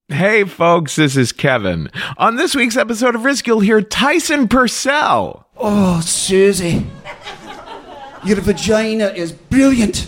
Hey folks, this is Kevin. On this week's episode of Risk, you'll hear Tyson Purcell. Oh, Susie, your vagina is brilliant.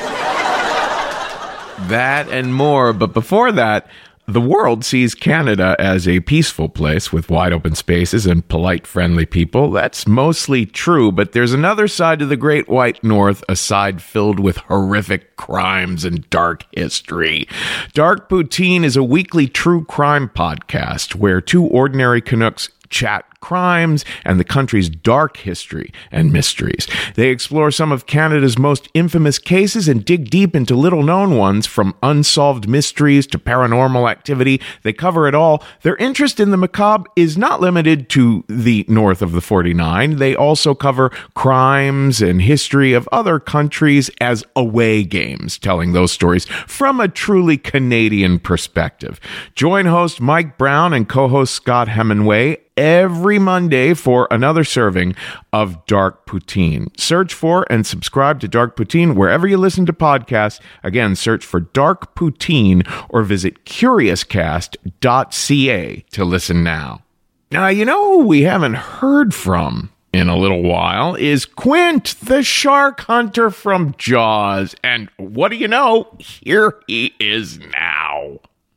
That and more, but before that, the world sees Canada as a peaceful place with wide open spaces and polite, friendly people. That's mostly true, but there's another side to the Great White North, a side filled with horrific crimes and dark history. Dark Poutine is a weekly true crime podcast where two ordinary Canucks chat crimes and the country's dark history and mysteries. They explore some of Canada's most infamous cases and dig deep into little-known ones, from unsolved mysteries to paranormal activity. They cover it all. Their interest in the macabre is not limited to the north of the 49. They also cover crimes and history of other countries as away games, telling those stories from a truly Canadian perspective. Join host Mike Brown and co-host Scott Hemingway every Monday for another serving of Dark Poutine. Search for and subscribe to Dark Poutine wherever you listen to podcasts. Again, search for Dark Poutine or visit curiouscast.ca to listen now. Now, you know who we haven't heard from in a little while is Quint, the shark hunter from Jaws. And what do you know? Here he is now.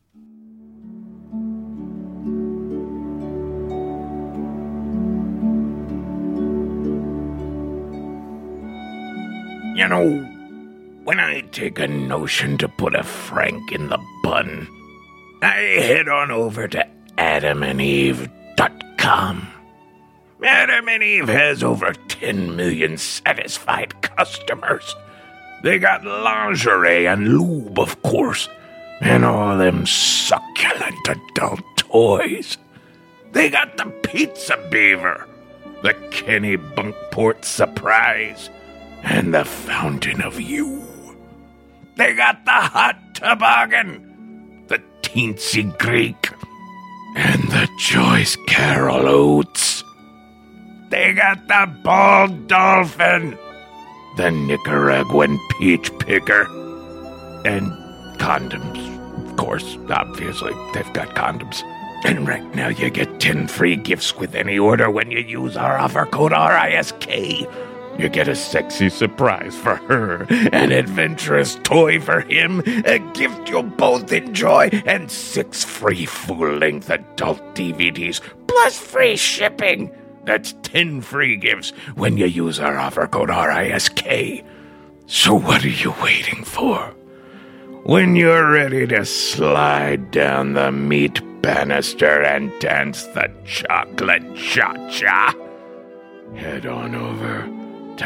You know, when I take a notion to put a frank in the bun, I head on over to AdamandEve.com. Adam and Eve has over 10 million satisfied customers. They got lingerie and lube, of course, and all them succulent adult toys. They got the pizza beaver, the Kenny Bunkport surprise, and the Fountain of You. They got the hot toboggan, the teensy Greek, and the Joyce Carol oats. They got the bald dolphin, the Nicaraguan peach picker, and condoms. Of course, obviously, they've got condoms. And right now you get 10 free gifts with any order when you use our offer code RISK. You get a sexy surprise for her, an adventurous toy for him, a gift you'll both enjoy, and 6 free full-length adult DVDs, plus free shipping. That's 10 free gifts when you use our offer code RISK. So what are you waiting for? When you're ready to slide down the meat banister and dance the chocolate cha-cha, head on over to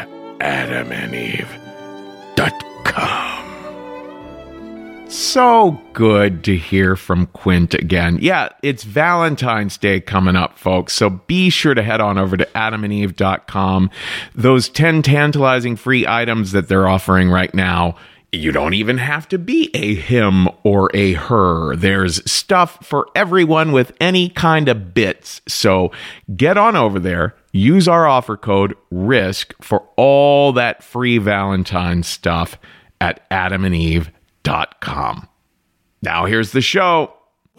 AdamandEve.com. So good to hear from Quint again. Yeah, it's Valentine's Day coming up, folks, so be sure to head on over to AdamandEve.com. Those 10 tantalizing free items that they're offering right now, you don't even have to be a him or a her. There's stuff for everyone with any kind of bits. So get on over there. Use our offer code RISK for all that free Valentine's stuff at AdamandEve.com. Now here's the show.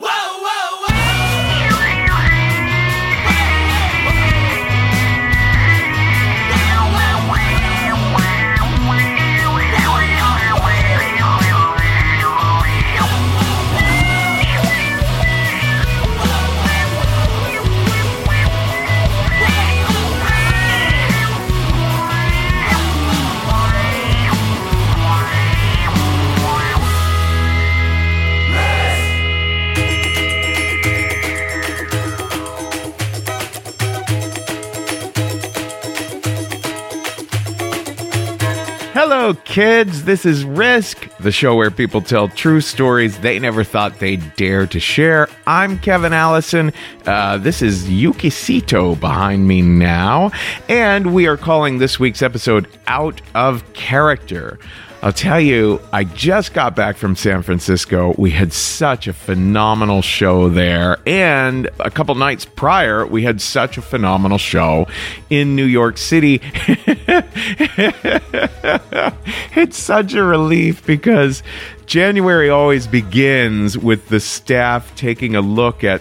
Hello, kids. This is Risk, the show where people tell true stories they never thought they'd dare to share. I'm Kevin Allison. This is Yukisito behind me now, and we are calling this week's episode Out of Character. I'll tell you, I just got back from San Francisco. We had such a phenomenal show there. And a couple nights prior, we had such a phenomenal show in New York City. It's such a relief because January always begins with the staff taking a look at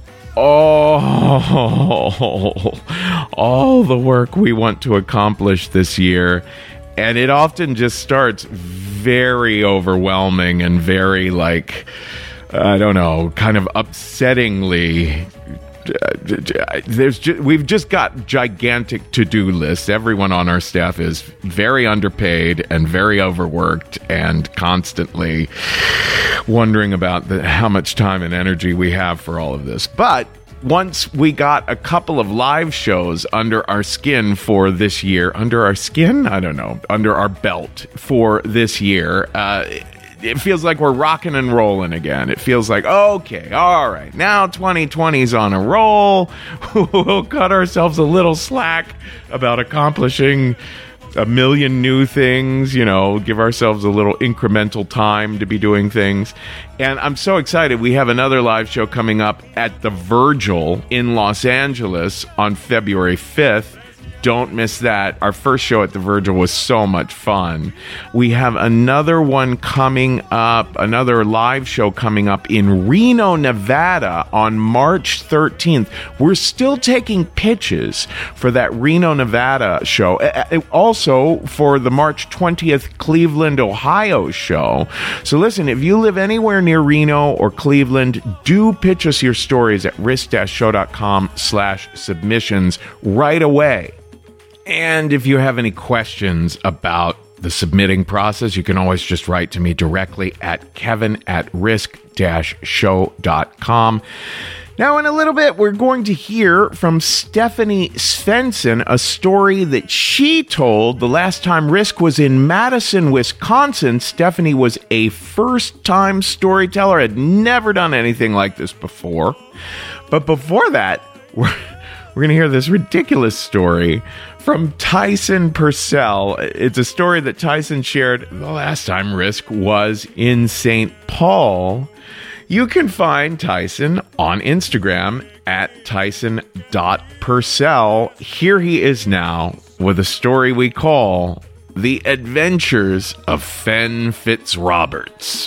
all the work we want to accomplish this year. And it often just starts very overwhelming and very, like, I don't know, kind of upsettingly. We've just got gigantic to-do lists. Everyone on our staff is very underpaid and very overworked and constantly wondering about how much time and energy we have for all of this. But once we got a couple of live shows under our skin for this year, under our belt for this year, it feels like we're rocking and rolling again. It feels like, okay, all right, now 2020's on a roll. We'll cut ourselves a little slack about accomplishing a million new things, give ourselves a little incremental time to be doing things. And I'm so excited. We have another live show coming up at the Virgil in Los Angeles on February 5th. Don't miss that. Our first show at the Virgil was so much fun. We have another one coming up, another live show coming up in Reno, Nevada on March 13th. We're still taking pitches for that Reno, Nevada show. Also for the March 20th Cleveland, Ohio show. So listen, if you live anywhere near Reno or Cleveland, do pitch us your stories at risk-show.com/submissions right away. And if you have any questions about the submitting process, you can always just write to me directly at kevin@risk-show.com. Now, in a little bit, we're going to hear from Stephanie Svensson, a story that she told the last time Risk was in Madison, Wisconsin. Stephanie was a first-time storyteller, had never done anything like this before. But before that, we're going to hear this ridiculous story from Tyson Purcell. It's a story that Tyson shared the last time Risk was in St. Paul. You can find Tyson on Instagram at tyson.purcell. Here he is now with a story we call The Adventures of Fen Fitzroberts.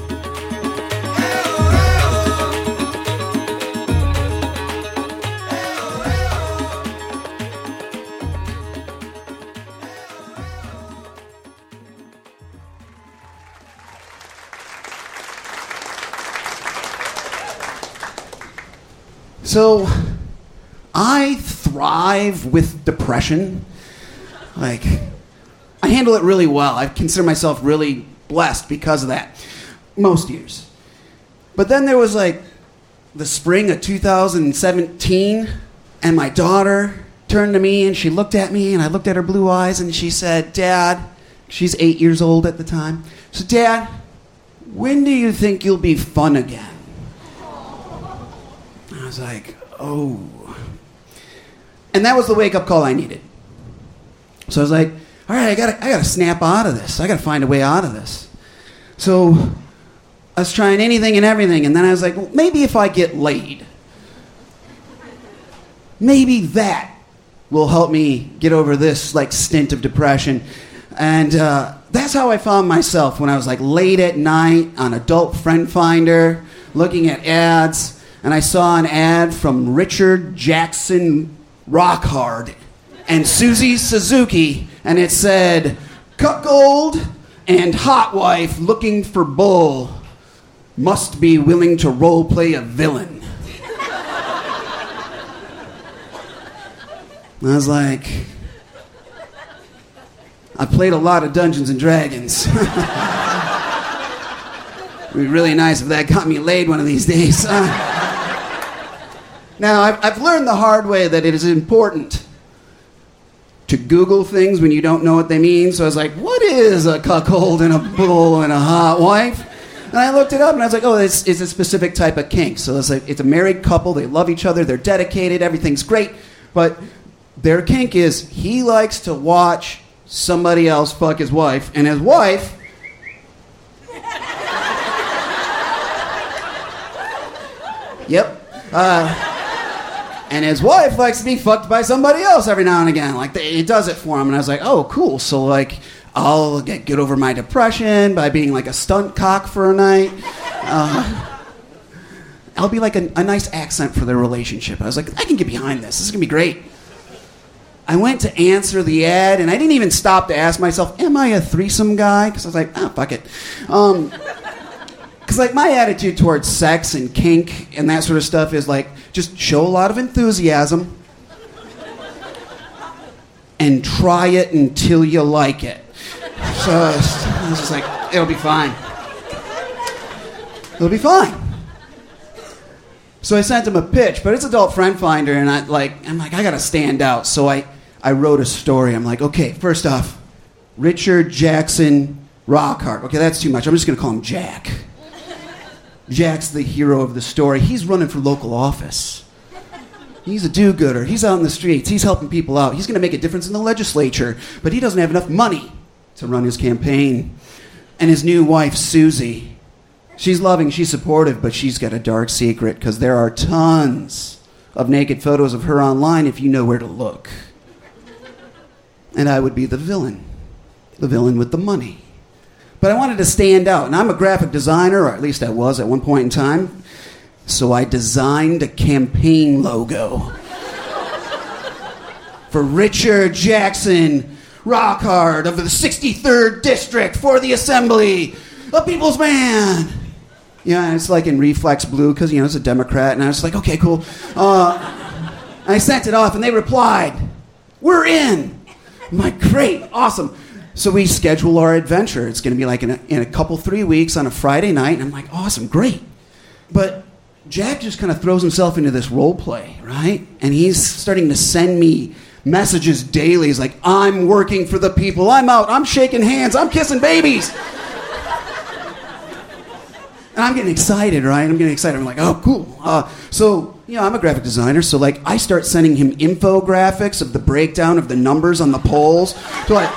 So, I thrive with depression. I handle it really well. I consider myself really blessed because of that. Most years. But then there was the spring of 2017, and my daughter turned to me and she looked at me, and I looked at her blue eyes, and she said, "Dad," she's 8 years old at the time, so, "Dad, when do you think you'll be fun again?" I was like, oh. And that was the wake-up call I needed. So I was like, all right, I gotta snap out of this. I gotta find a way out of this. So I was trying anything and everything, and then I was like, well, maybe if I get laid, maybe that will help me get over this stint of depression. And that's how I found myself when I was late at night on Adult Friend Finder, looking at ads. And I saw an ad from Richard Jackson Rockhard and Susie Suzuki, and it said, "Cuckold and hot wife looking for bull must be willing to role play a villain." And I was like, I played a lot of Dungeons and Dragons. It'd be really nice if that got me laid one of these days. Now, I've learned the hard way that it is important to Google things when you don't know what they mean. So I was like, what is a cuckold and a bull and a hot wife? And I looked it up, and I was like, oh, it's a specific type of kink. So it's a married couple. They love each other. They're dedicated. Everything's great. But their kink is he likes to watch somebody else fuck his wife, and his wife... Yep. And his wife likes to be fucked by somebody else every now and again. It does it for him. And I was like, oh, cool. So, I'll get over my depression by being like a stunt cock for a night. I'll be like a nice accent for their relationship. I was like, I can get behind this. This is going to be great. I went to answer the ad, and I didn't even stop to ask myself, am I a threesome guy? Because I was like, fuck it. Because like my attitude towards sex and kink and that sort of stuff is like, just show a lot of enthusiasm and try it until you like it. So I was just like, it'll be fine. It'll be fine. So I sent him a pitch, but it's Adult Friend Finder, and I'm like, I gotta stand out. So I wrote a story. I'm like, okay, first off, Richard Jackson Rockhart. Okay, that's too much. I'm just gonna call him Jack. Jack's the hero of the story. He's running for local office. He's a do-gooder. He's out in the streets. He's helping people out. He's gonna make a difference in the legislature, but he doesn't have enough money to run his campaign. And his new wife, Susie, she's loving, she's supportive, but she's got a dark secret because there are tons of naked photos of her online if you know where to look. And I would be the villain with the money. But I wanted to stand out, and I'm a graphic designer, or at least I was at one point in time, so I designed a campaign logo for Richard Jackson Rockhart of the 63rd District for the Assembly, a people's man. Yeah, it's like in Reflex Blue because, it's a Democrat. And I was like, okay, cool. I sent it off, and they replied, we're in. I'm like, great, awesome. So we schedule our adventure. It's going to be like in a couple, 3 weeks on a Friday night. And I'm like, awesome, great. But Jack just kind of throws himself into this role play, right? And he's starting to send me messages daily. He's like, I'm working for the people. I'm out. I'm shaking hands. I'm kissing babies. And I'm getting excited, right? I'm like, oh, cool. So, I'm a graphic designer, so, like, I start sending him infographics of the breakdown of the numbers on the polls. So, like,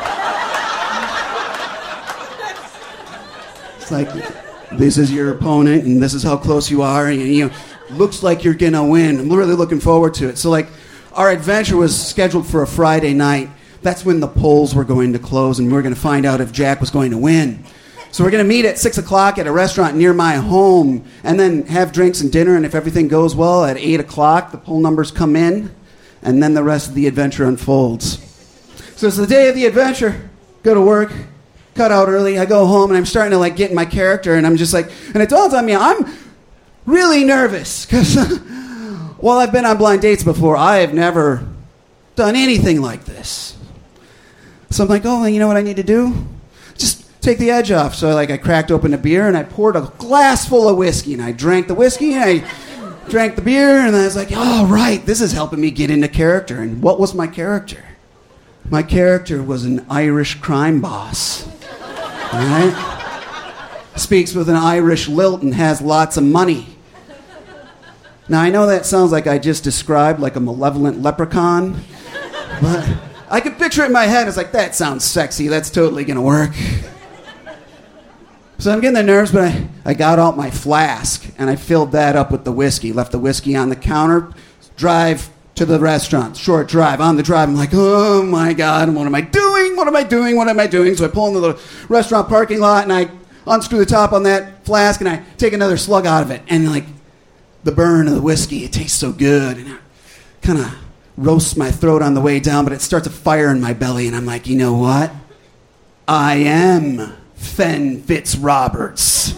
it's like, this is your opponent, and this is how close you are, and, looks like you're going to win. I'm really looking forward to it. So, like, our adventure was scheduled for a Friday night. That's when the polls were going to close, and we were going to find out if Jack was going to win. So we're going to meet at 6 o'clock at a restaurant near my home and then have drinks and dinner. And if everything goes well, at 8 o'clock, the poll numbers come in, and then the rest of the adventure unfolds. So it's the day of the adventure. Go to work, cut out early. I go home, and I'm starting to, like, get in my character. And I'm just like, and it dawns on me, I'm really nervous. Because while I've been on blind dates before, I have never done anything like this. So I'm like, oh, you know what I need to do? Just take the edge off. So I cracked open a beer and I poured a glass full of whiskey, and I drank the whiskey and I drank the beer, and I was like, oh, right, this is helping me get into character. And what was my character? My character was an Irish crime boss. All right? Speaks with an Irish lilt and has lots of money. Now, I know that sounds like I just described like a malevolent leprechaun, but I could picture it in my head. It's like, that sounds sexy. That's totally going to work. So I'm getting the nerves, but I got out my flask, and I filled that up with the whiskey, left the whiskey on the counter, drive to the restaurant, short drive. On the drive, I'm like, oh, my God, what am I doing? What am I doing? What am I doing? So I pull into the restaurant parking lot, and I unscrew the top on that flask, and I take another slug out of it. And, like, the burn of the whiskey, it tastes so good. And it kind of roasts my throat on the way down, but it starts a fire in my belly, and I'm like, you know what? I am Fen Fitzroberts.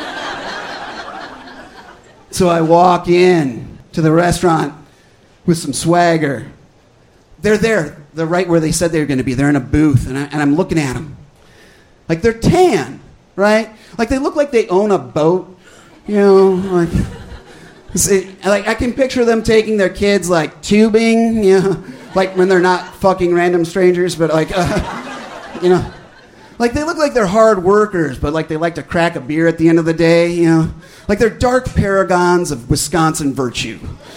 So I walk in to the restaurant with some swagger. They're there. They're right where they said they were going to be. They're in a booth, and I'm looking at them. Like, they're tan, right? Like, they look like they own a boat, like... Like, I can picture them taking their kids, like, tubing, like when they're not fucking random strangers, but, like, like, they look like they're hard workers, but, like, they like to crack a beer at the end of the day, Like, they're dark paragons of Wisconsin virtue.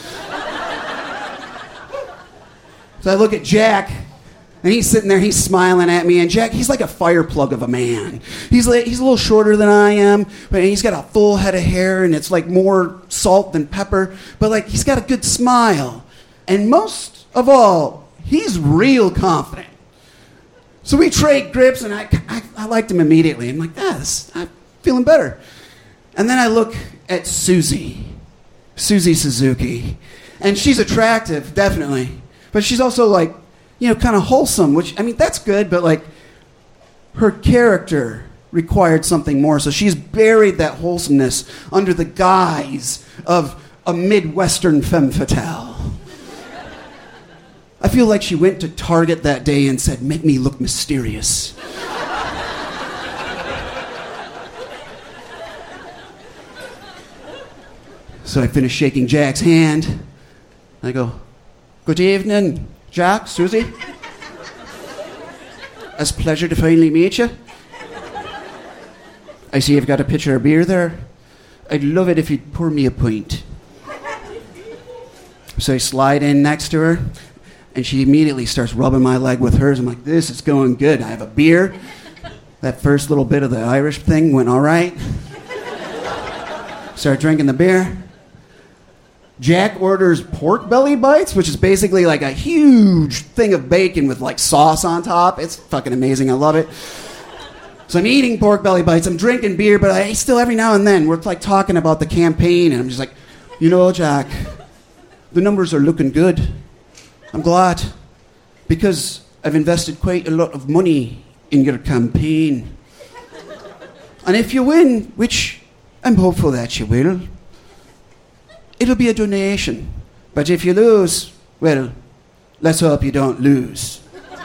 So I look at Jack, and he's sitting there, he's smiling at me, and Jack, he's like a fire plug of a man. He's a little shorter than I am, but he's got a full head of hair, and it's like more salt than pepper, but like he's got a good smile. And most of all, he's real confident. So we trade grips, and I liked him immediately. I'm like, I'm feeling better. And then I look at Susie Suzuki. And she's attractive, definitely. But she's also like, kind of wholesome, which, that's good, but like her character required something more. So she's buried that wholesomeness under the guise of a Midwestern femme fatale. I feel like she went to Target that day and said, "Make me look mysterious." So I finish shaking Jack's hand. I go, "Good evening, Jack, Susie. It's a pleasure to finally meet you. I see you've got a pitcher of beer there. I'd love it if you'd pour me a pint." So I slide in next to her, and she immediately starts rubbing my leg with hers. I'm like, this is going good. I have a beer. That first little bit of the Irish thing went all right. Start drinking the beer. Jack orders pork belly bites, which is basically like a huge thing of bacon with like sauce on top. It's fucking amazing. I love it. So I'm eating pork belly bites. I'm drinking beer, but I still every now and then we're like talking about the campaign, and I'm just like, Jack, the numbers are looking good. I'm glad, because I've invested quite a lot of money in your campaign. And if you win, which I'm hopeful that you will, it'll be a donation. But if you lose, well, let's hope you don't lose.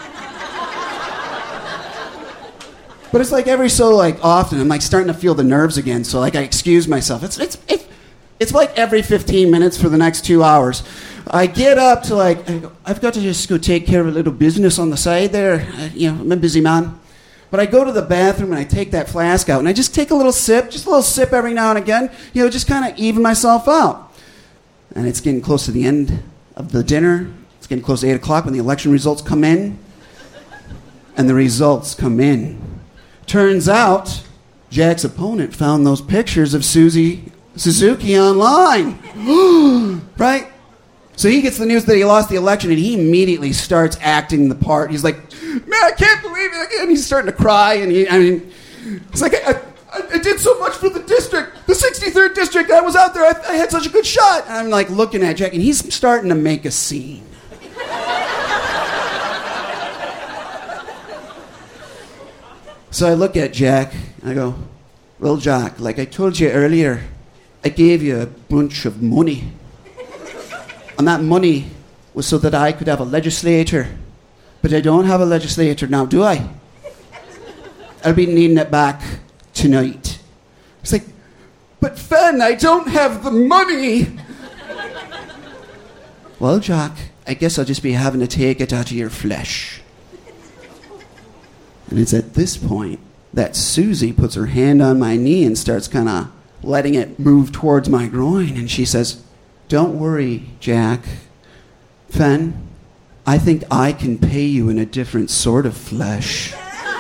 But it's like every so like often, I'm like starting to feel the nerves again. So like I excuse myself. It's like every 15 minutes for the next 2 hours. I get up to like, I've got to just go take care of a little business on the side there. I'm a busy man. But I go to the bathroom and I take that flask out and I just take a little sip every now and again, just kind of even myself out. And it's getting close to the end of the dinner. It's getting close to 8 o'clock when the election results come in. And the results come in. Turns out, Jack's opponent found those pictures of Susie Suzuki online. Right? So he gets the news that he lost the election, and he immediately starts acting the part. He's like, "Man, I can't believe it." And he's starting to cry, and he's like, I did so much for the district, the 63rd district. I was out there. I had such a good shot. And I'm like looking at Jack, and he's starting to make a scene. So I look at Jack, and I go, "Well, Jack, like I told you earlier, I gave you a bunch of money. And that money was so that I could have a legislator. But I don't have a legislator now, do I? I'll be needing it back tonight." It's like, "But Fen, I don't have the money." "Well, Jack, I guess I'll just be having to take it out of your flesh." And it's at this point that Susie puts her hand on my knee and starts kind of letting it move towards my groin. And she says, "Don't worry, Jack. Fen, I think I can pay you in a different sort of flesh."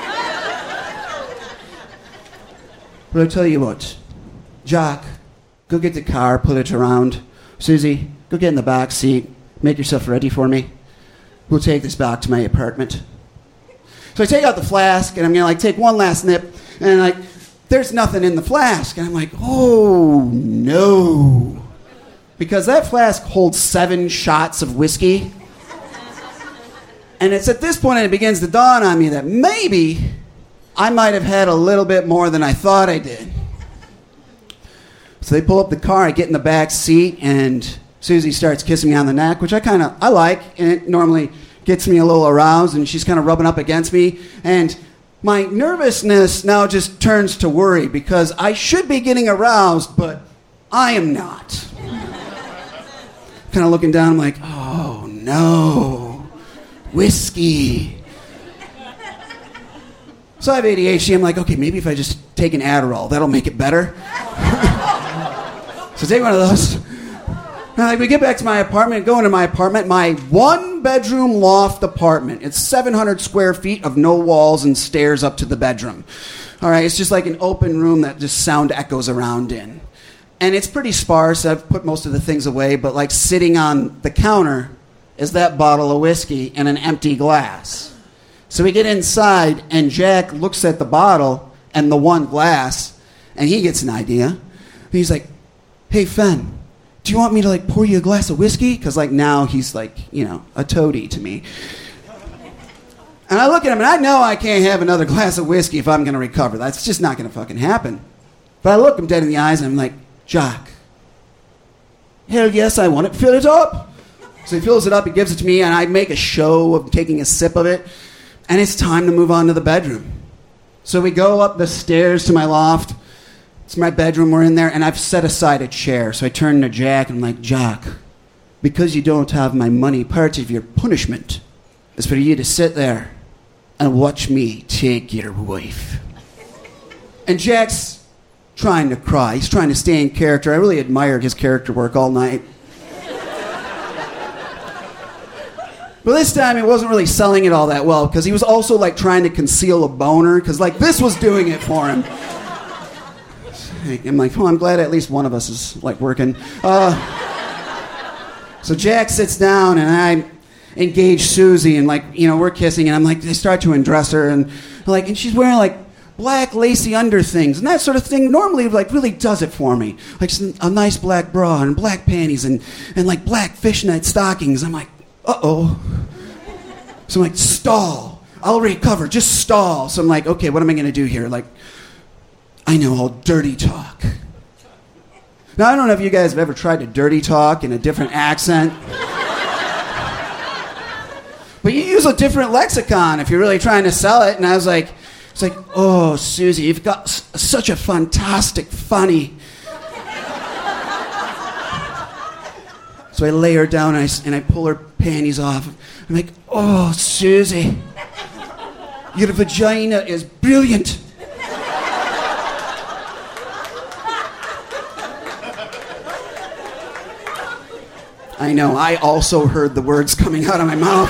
But I'll tell you what, Jack, go get the car, pull it around. Susie, go get in the back seat, make yourself ready for me. We'll take this back to my apartment. So I take out the flask, and I'm going to take one last nip, and there's nothing in the flask. And I'm like, oh no. Because that flask holds 7 shots of whiskey. And it's at this point that it begins to dawn on me that maybe I might have had a little bit more than I thought I did. So they pull up the car, I get in the back seat, and Susie starts kissing me on the neck, which I like, and it normally gets me a little aroused, and she's kind of rubbing up against me. And my nervousness now just turns to worry, because I should be getting aroused, but I am not. Kind of looking down, I'm like, oh no, whiskey. So I have ADHD. I'm like, okay, maybe if I just take an Adderall, that'll make it better. So take one of those. And we get back to my apartment, go into my apartment, my 1-bedroom loft apartment. It's 700 square feet of no walls and stairs up to the bedroom. All right, it's just like an open room that just sound echoes around in. And it's pretty sparse. I've put most of the things away, but sitting on the counter is that bottle of whiskey and an empty glass. So we get inside, and Jack looks at the bottle and the one glass, and he gets an idea. He's like, hey, Fen, do you want me to, like, pour you a glass of whiskey? Because, like, now he's, like, you know, a toady to me. And I look at him, and I know I can't have another glass of whiskey if I'm going to recover. That's just not going to fucking happen. But I look him dead in the eyes, and I'm like, Jack, hell yes, I want it. Fill it up. So he fills it up, he gives it to me, and I make a show of taking a sip of it. And it's time to move on to the bedroom. So we go up the stairs to my loft. It's my bedroom, we're in there, and I've set aside a chair. So I turn to Jack, and I'm like, Jack, because you don't have my money, part of your punishment is for you to sit there and watch me take your wife. And Jack's trying to cry. He's trying to stay in character. I really admired his character work all night. But this time he wasn't really selling it all that well, because he was also, like, trying to conceal a boner, because, like, this was doing it for him. I'm like, oh, I'm glad at least one of us is, like, working. So Jack sits down, and I engage Susie, and, like, you know, we're kissing, and I'm like, I start to undress her, and, like, and she's wearing, like, black lacy underthings, and that sort of thing normally, like, really does it for me. Like, a nice black bra, and black panties, and like, black fishnet stockings. I'm like, uh-oh. So I'm like, stall. I'll recover. Just stall. So I'm like, okay, what am I going to do here? Like, I know, I'll dirty talk. Now, I don't know if you guys have ever tried to dirty talk in a different accent. But you use a different lexicon if you're really trying to sell it. And I was like, it's like, oh, Susie, you've got such a fantastic funny. So I lay her down and I pull her panties off. I'm like, oh, Susie, your vagina is brilliant. I know, I also heard the words coming out of my mouth.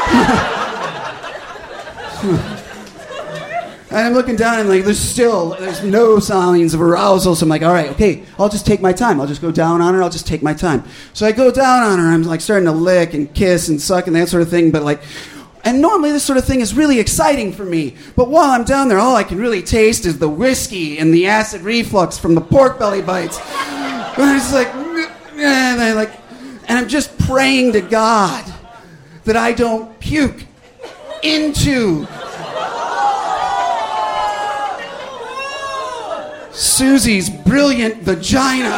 And I'm looking down and, like, there's no signs of arousal. So I'm like, all right, okay, I'll just take my time. I'll just go down on her. I'll just take my time. So I go down on her. I'm, like, starting to lick and kiss and suck and that sort of thing. But, like, and normally this sort of thing is really exciting for me. But while I'm down there, all I can really taste is the whiskey and the acid reflux from the pork belly bites. And I'm just like, and I'm just praying to God that I don't puke into Susie's brilliant vagina.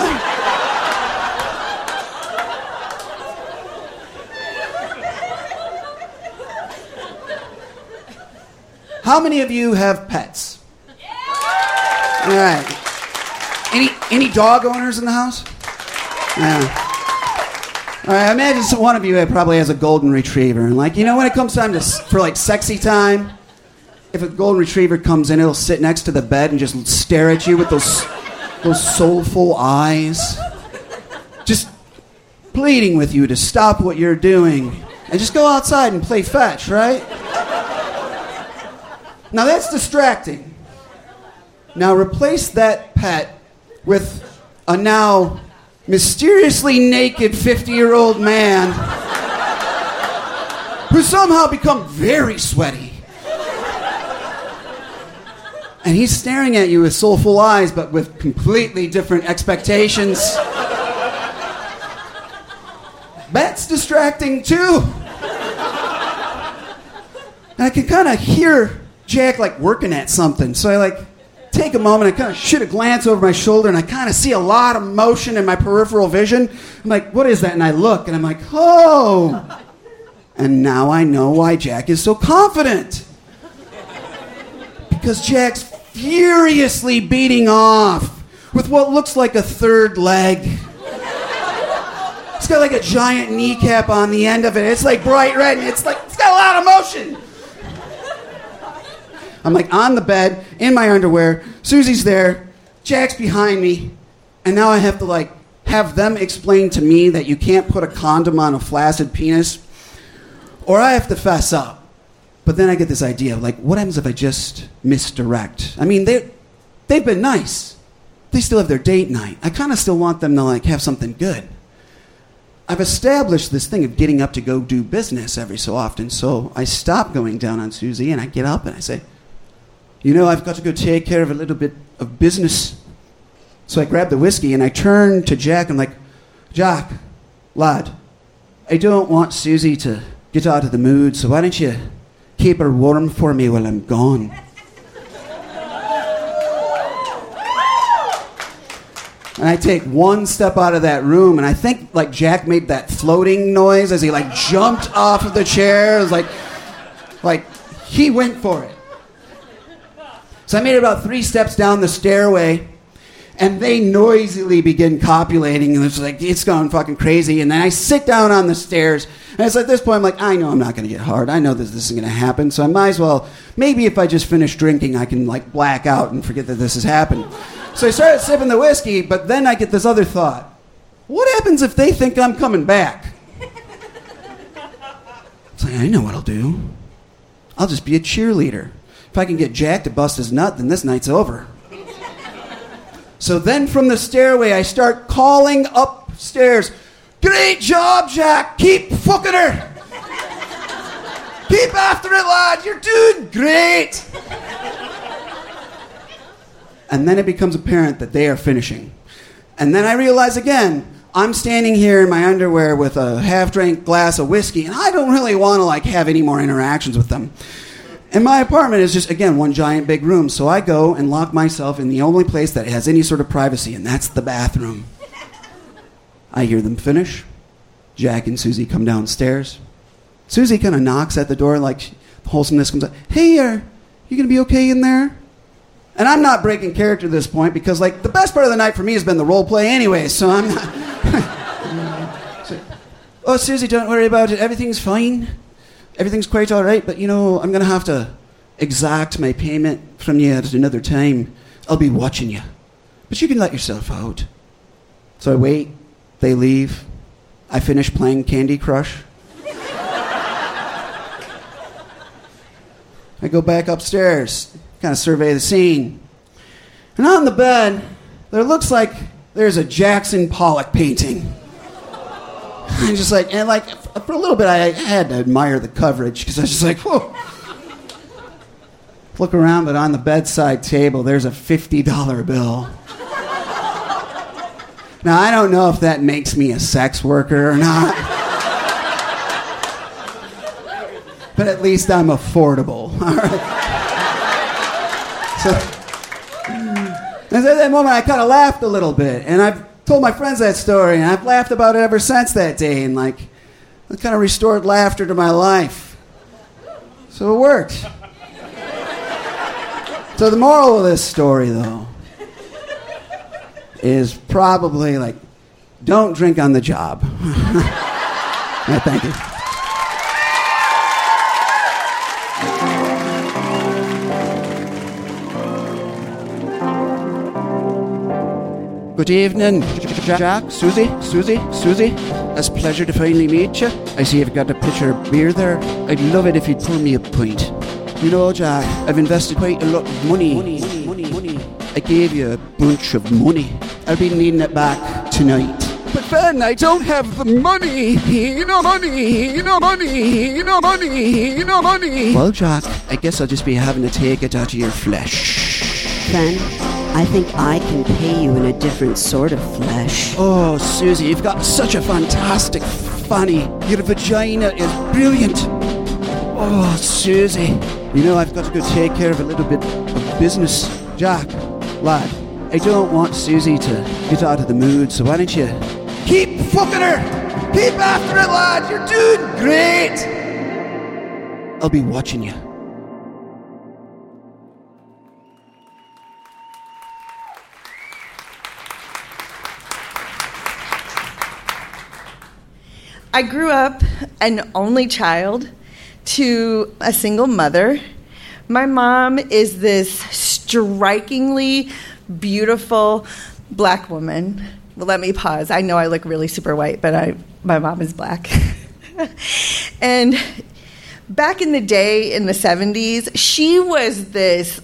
How many of you have pets? All right. Any dog owners in the house? Yeah. All right, I imagine one of you probably has a golden retriever. And, like, you know, when it comes time for, like, sexy time, if a golden retriever comes in, it'll sit next to the bed and just stare at you with those soulful eyes. Just pleading with you to stop what you're doing and just go outside and play fetch, right? Now, that's distracting. Now, replace that pet with a now mysteriously naked 50-year-old man who's somehow become very sweaty. And he's staring at you with soulful eyes, but with completely different expectations. That's distracting, too. And I can kind of hear Jack, like, working at something. So I, like, take a moment, I kind of shoot a glance over my shoulder, and I kind of see a lot of motion in my peripheral vision. I'm like, what is that? And I look, and I'm like, oh. And now I know why Jack is so confident. Because Jack's furiously beating off with what looks like a third leg. It's got, like, a giant kneecap on the end of it. It's, like, bright red, and it's got a lot of motion. I'm, like, on the bed, in my underwear. Susie's there. Jack's behind me. And now I have to, like, have them explain to me that you can't put a condom on a flaccid penis. Or I have to fess up. But then I get this idea of, like, what happens if I just misdirect? I mean, they've been nice. They still have their date night. I kind of still want them to, like, have something good. I've established this thing of getting up to go do business every so often. So I stop going down on Susie and I get up and I say, I've got to go take care of a little bit of business. So I grab the whiskey and I turn to Jack and I'm like, Jack, lad, I don't want Susie to get out of the mood, so why don't you keep her warm for me while I'm gone? And I take one step out of that room, and I think like Jack made that floating noise as he like jumped off of the chair. It was like he went for it. So I made it about 3 steps down the stairway, and they noisily begin copulating, and it's gone fucking crazy. And then I sit down on the stairs, and it's at this point I'm like, I know I'm not going to get hard. I know this isn't going to happen, so I might as well, maybe if I just finish drinking, I can like black out and forget that this has happened. So I started sipping the whiskey, but then I get this other thought. What happens if they think I'm coming back? It's like, I know what I'll do. I'll just be a cheerleader. If I can get Jack to bust his nut, then this night's over. So then from the stairway, I start calling upstairs. Great job, Jack. Keep fucking her. Keep after it, lad. You're doing great. And then it becomes apparent that they are finishing. And then I realize again, I'm standing here in my underwear with a half-drank glass of whiskey, and I don't really want to like have any more interactions with them. And my apartment is just, again, one giant big room. So I go and lock myself in the only place that has any sort of privacy, and that's the bathroom. I hear them finish. Jack and Susie come downstairs. Susie kind of knocks at the door like wholesomeness comes out. Hey, you going to be okay in there? And I'm not breaking character at this point because, like, the best part of the night for me has been the role play anyway, so I'm not... Oh, Susie, don't worry about it. Everything's fine. Everything's quite all right, but, I'm going to have to exact my payment from you at another time. I'll be watching you. But you can let yourself out. So I wait. They leave. I finish playing Candy Crush. I go back upstairs, kind of survey the scene. And on the bed, there looks like there's a Jackson Pollock painting. I'm just like, and like, for a little bit, I had to admire the coverage, because I was just like, whoa. Look around, but on the bedside table, there's a $50 bill. Now, I don't know if that makes me a sex worker or not. But at least I'm affordable, all right? And at that moment, I kind of laughed a little bit, and I've told my friends that story, and I've laughed about it ever since that day, and like, it kind of restored laughter to my life. So it worked. So the moral of this story, though, is probably like, don't drink on the job. Yeah, thank you. Good evening, Jack, Susie. It's a pleasure to finally meet you. I see you've got a pitcher of beer there. I'd love it if you'd pour me a pint. Jack, I've invested quite a lot of money. I gave you a bunch of money. I'll be needing it back tonight. But then I don't have the money. Well, Jack, I guess I'll just be having to take it out of your flesh. Ben, I think I can pay you in a different sort of flesh. Oh, Susie, you've got such a fantastic fanny. Your vagina is brilliant. Oh, Susie. I've got to go take care of a little bit of business. Jack, lad, I don't want Susie to get out of the mood, so why don't you keep fucking her? Keep after it, lad. You're doing great. I'll be watching you. I grew up an only child to a single mother. My mom is this strikingly beautiful black woman. Well, let me pause. I know I look really super white, but my mom is black. And back in the day, in the 70s, she was this,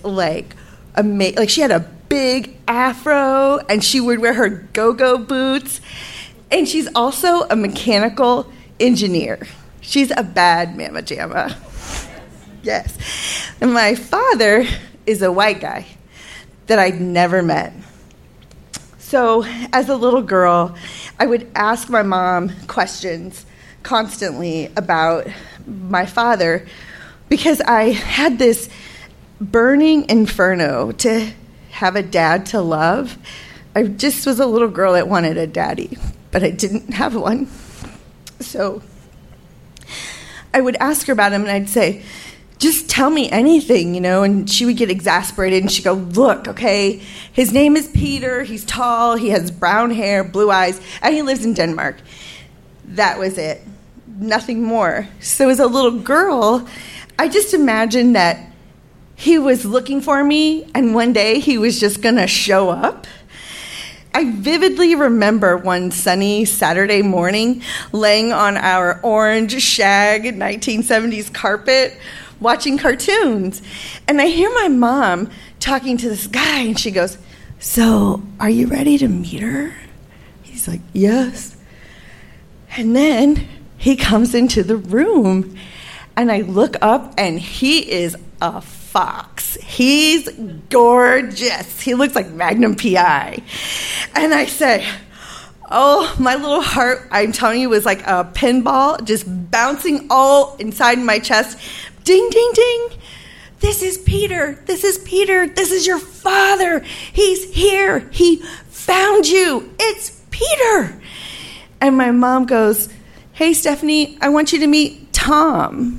she had a big afro, and she would wear her go-go boots. And she's also a mechanical engineer. She's a bad mama jamma. Yes. And my father is a white guy that I'd never met. So as a little girl, I would ask my mom questions constantly about my father because I had this burning inferno to have a dad to love. I just was a little girl that wanted a daddy, but I didn't have one. So I would ask her about him, and I'd say, just tell me anything, and she would get exasperated, and she'd go, look, okay, his name is Peter, he's tall, he has brown hair, blue eyes, and he lives in Denmark. That was it. Nothing more. So as a little girl, I just imagined that he was looking for me, and one day he was just going to show up. I vividly remember one sunny Saturday morning laying on our orange shag 1970s carpet watching cartoons. And I hear my mom talking to this guy, and she goes, so are you ready to meet her? He's like, yes. And then he comes into the room, and I look up, and he is a fox. He's gorgeous. He looks like Magnum P.I. And I say, oh, my little heart, I'm telling you, was like a pinball just bouncing all inside my chest. Ding, ding, ding. This is Peter. This is Peter. This is your father. He's here. He found you. It's Peter. And my mom goes, hey, Stephanie, I want you to meet Tom.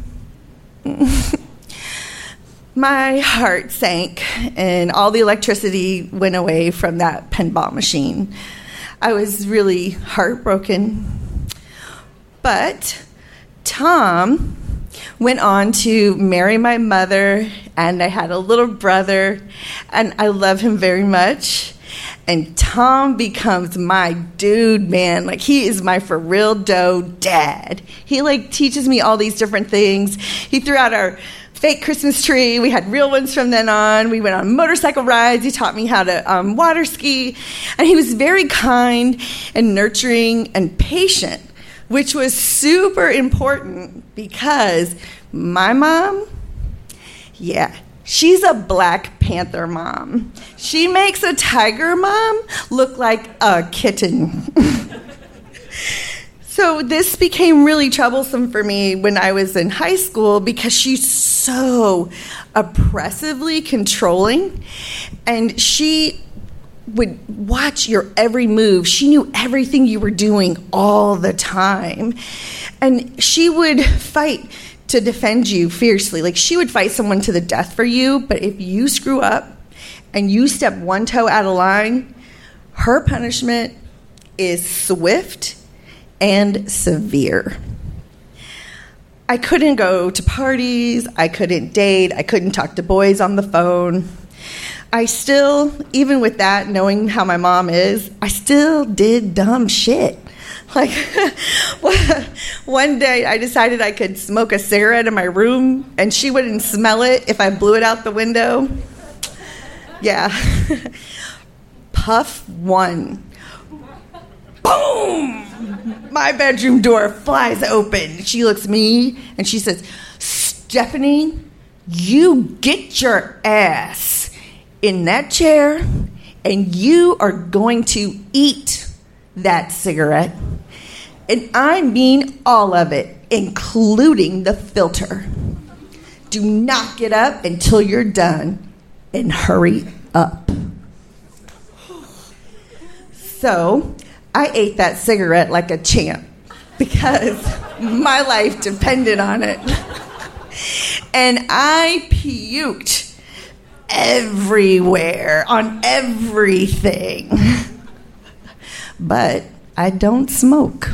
My heart sank, and all the electricity went away from that pinball machine. I was really heartbroken. But Tom went on to marry my mother, and I had a little brother, and I love him very much. And Tom becomes my dude, man. Like, he is my for real dough dad. He, teaches me all these different things. He threw out our fake Christmas tree. We had real ones from then on. We went on motorcycle rides. He taught me how to water ski. And he was very kind and nurturing and patient, which was super important because my mom, she's a Black Panther mom. She makes a tiger mom look like a kitten. So this became really troublesome for me when I was in high school because she's so oppressively controlling, and she would watch your every move. She knew everything you were doing all the time, and she would fight to defend you fiercely. Like, she would fight someone to the death for you, but if you screw up and you step one toe out of line, her punishment is swift and severe. I couldn't go to parties, I couldn't date, I couldn't talk to boys on the phone. I still, even with that, knowing how my mom is, I still did dumb shit. Like, one day I decided I could smoke a cigarette in my room and she wouldn't smell it if I blew it out the window. Yeah. Puff one. Boom! My bedroom door flies open. She looks at me and she says, Stephanie, you get your ass in that chair and you are going to eat that cigarette. And I mean all of it, including the filter. Do not get up until you're done, and hurry up. So I ate that cigarette like a champ because my life depended on it. And I puked everywhere, on everything. But I don't smoke.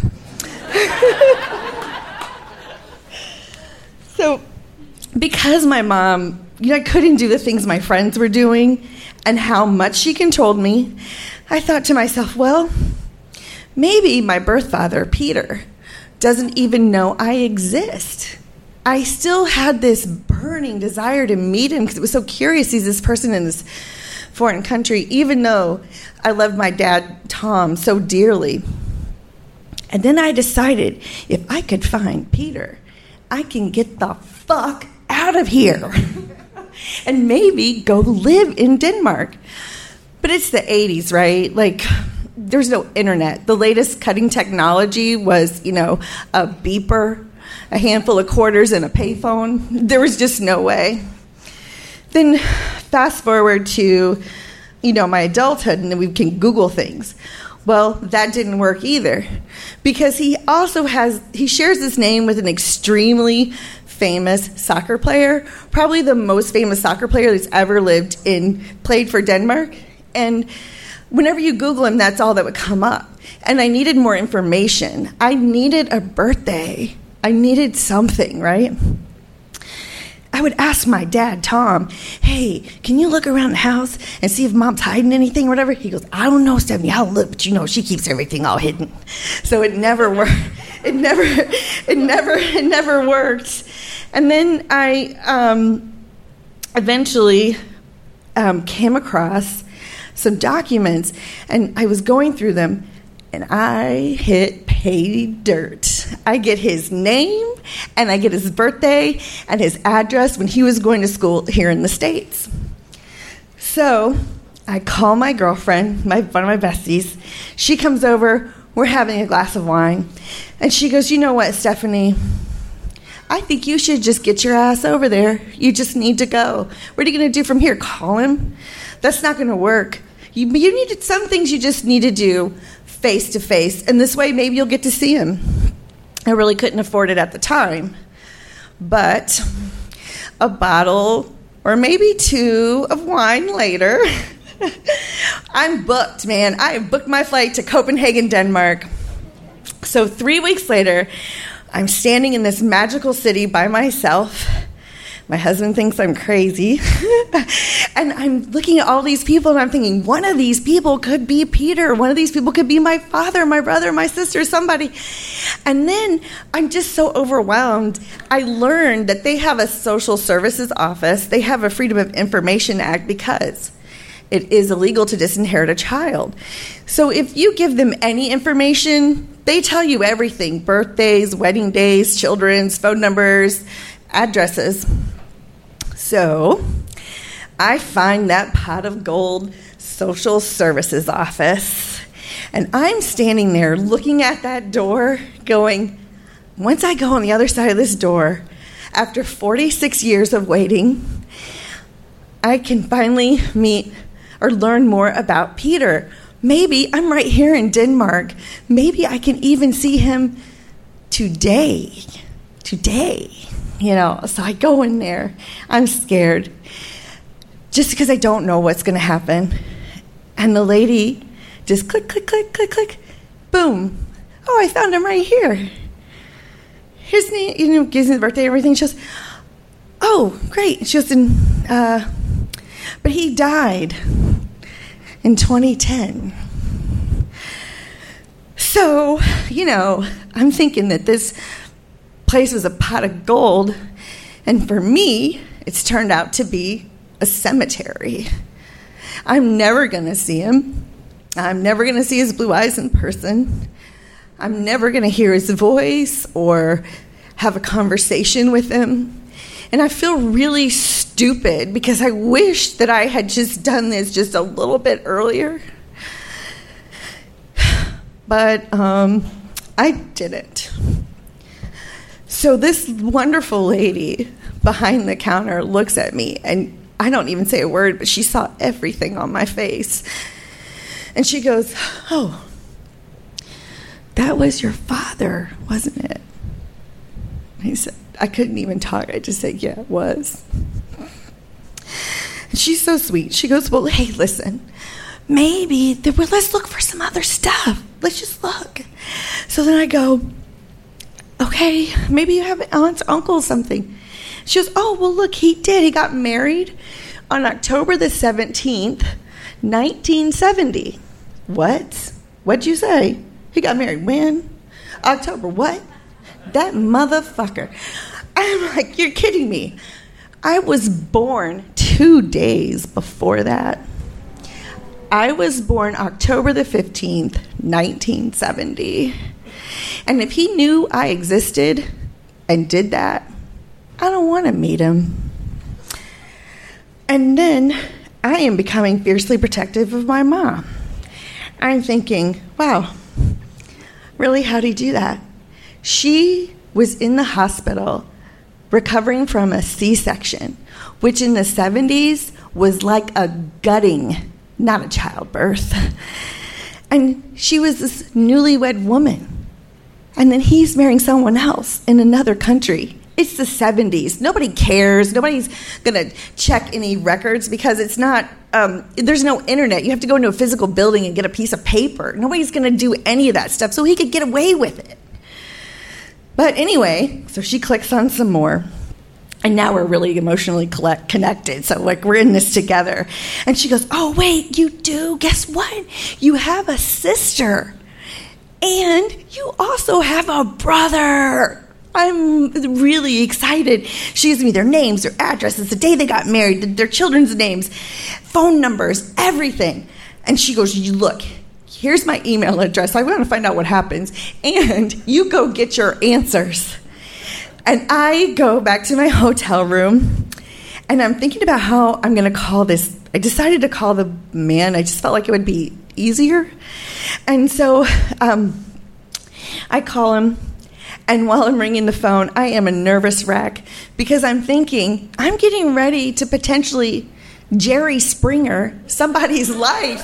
So, because my mom, I couldn't do the things my friends were doing and how much she controlled me, I thought to myself, well, maybe my birth father, Peter, doesn't even know I exist. I still had this burning desire to meet him because it was so curious. He's this person in this foreign country, even though I loved my dad, Tom, so dearly. And then I decided if I could find Peter, I can get the fuck out of here and maybe go live in Denmark. But it's the 80s, right? Like, there's no internet. The latest cutting technology was, a beeper, a handful of quarters, and a payphone. There was just no way. Then fast forward to, my adulthood, and then we can Google things. Well, that didn't work either, because he shares his name with an extremely famous soccer player, probably the most famous soccer player that's ever played for Denmark. And whenever you Google him, that's all that would come up. And I needed more information. I needed a birthday. I needed something, right? I would ask my dad, Tom, hey, can you look around the house and see if Mom's hiding anything or whatever? He goes, I don't know, Stephanie, I'll look, but she keeps everything all hidden. So it never worked. It never worked. And then I eventually came across some documents, and I was going through them, and I hit pay dirt. I get his name, and I get his birthday and his address when he was going to school here in the States. So I call my girlfriend, one of my besties. She comes over. We're having a glass of wine. And she goes, you know what, Stephanie? I think you should just get your ass over there. You just need to go. What are you going to do from here? Call him? That's not going to work. You needed some things you just need to do face to face, and this way maybe you'll get to see him. I really couldn't afford it at the time, but a bottle or maybe two of wine later, I'm booked, man. I have booked my flight to Copenhagen, Denmark. So 3 weeks later, I'm standing in this magical city by myself. My husband thinks I'm crazy. And I'm looking at all these people, and I'm thinking, one of these people could be Peter. One of these people could be my father, my brother, my sister, somebody. And then I'm just so overwhelmed. I learned that they have a social services office. They have a Freedom of Information Act because it is illegal to disinherit a child. So if you give them any information, they tell you everything: birthdays, wedding days, children's phone numbers, addresses. So I find that pot of gold social services office, and I'm standing there looking at that door going, once I go on the other side of this door, after 46 years of waiting, I can finally meet or learn more about Peter. Maybe I'm right here in Denmark. Maybe I can even see him today. So I go in there. I'm scared just because I don't know what's going to happen. And the lady just click, click, click, click, click, boom. Oh, I found him right here. His name, gives me the birthday and everything. She goes, oh, great. She goes, but he died in 2010. So, I'm thinking that this place was a pot of gold, and for me, it's turned out to be a cemetery. I'm never going to see him. I'm never going to see his blue eyes in person. I'm never going to hear his voice or have a conversation with him. And I feel really stupid because I wish that I had just done this just a little bit earlier. But I didn't. So this wonderful lady behind the counter looks at me, and I don't even say a word, but she saw everything on my face. And she goes, oh, that was your father, wasn't it? He said, I couldn't even talk. I just said, yeah, it was. And she's so sweet. She goes, well, hey, listen, let's look for some other stuff. Let's just look. So then I go, okay, maybe you have aunts, uncles, something. She goes, oh, well, look, he did. He got married on October the 17th, 1970. What? What'd you say? He got married when? October. What? That motherfucker. I'm like, you're kidding me. I was born 2 days before that. I was born October the 15th, 1970. And if he knew I existed and did that, I don't want to meet him. And then I am becoming fiercely protective of my mom. I'm thinking, wow, really, how'd he do that? She was in the hospital recovering from a C-section, which in the 70s was like a gutting, not a childbirth. And she was this newlywed woman. And then he's marrying someone else in another country. It's the 70s. Nobody cares. Nobody's going to check any records because it's not, there's no internet. You have to go into a physical building and get a piece of paper. Nobody's going to do any of that stuff, so he could get away with it. But anyway, so she clicks on some more. And now we're really emotionally connected. So, like, we're in this together. And she goes, oh, wait, you do? Guess what? You have a sister. And you also have a brother. I'm really excited. She gives me their names, their addresses, the day they got married, their children's names, phone numbers, everything. And she goes, look, here's my email address. I want to find out what happens. And you go get your answers. And I go back to my hotel room, and I'm thinking about how I'm going to call this. I decided to call the man. I just felt like it would be easier. And so I call him. And while I'm ringing the phone, I am a nervous wreck because I'm thinking, I'm getting ready to potentially Jerry Springer somebody's life.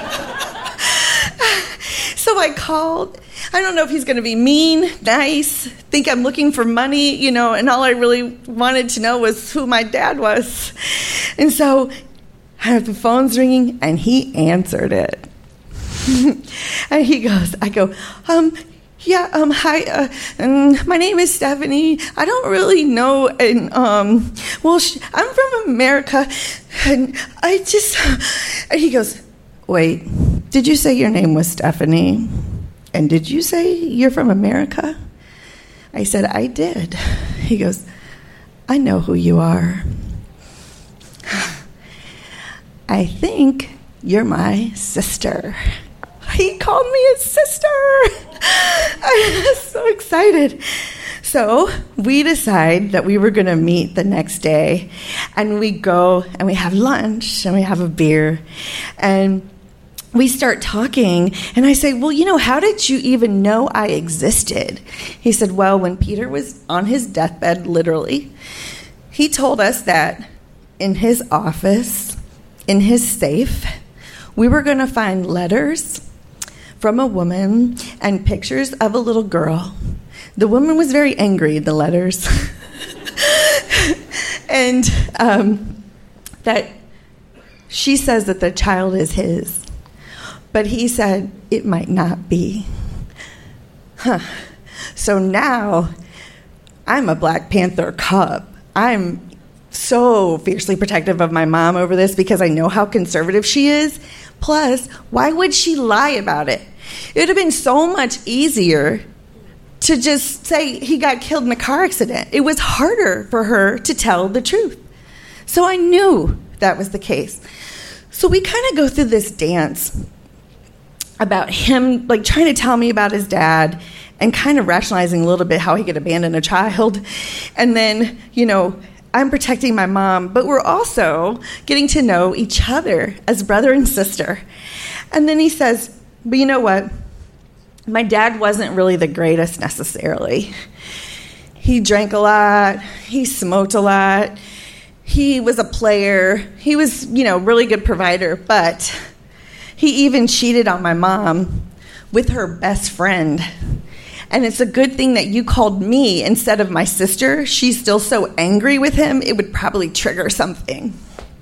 So I called. I don't know if he's going to be mean, nice, think I'm looking for money, and all I really wanted to know was who my dad was. And so the phone's ringing, and he answered it. And I go, hi, my name is Stephanie. I don't really know, and, I'm from America, and and he goes, wait, did you say your name was Stephanie? And did you say you're from America? I said, I did. He goes, I know who you are. I think you're my sister. He called me his sister. I was so excited. So we decide that we were going to meet the next day. And we go and we have lunch and we have a beer. And we start talking, and I say, well, how did you even know I existed? He said, well, when Peter was on his deathbed, literally, he told us that in his office, in his safe, we were going to find letters from a woman and pictures of a little girl. The woman was very angry, the letters. And that she says that the child is his. But he said it might not be. So now I'm a Black Panther cub. I'm so fiercely protective of my mom over this because I know how conservative she is. Plus, why would she lie about it? It would have been so much easier to just say he got killed in a car accident. It was harder for her to tell the truth. So I knew that was the case. So we kind of go through this dance about him, like, trying to tell me about his dad and kind of rationalizing a little bit how he could abandon a child. And then, I'm protecting my mom, but we're also getting to know each other as brother and sister. And then he says, but you know what? My dad wasn't really the greatest necessarily. He drank a lot. He smoked a lot. He was a player. He was, really good provider, but he even cheated on my mom with her best friend. And it's a good thing that you called me instead of my sister. She's still so angry with him, it would probably trigger something.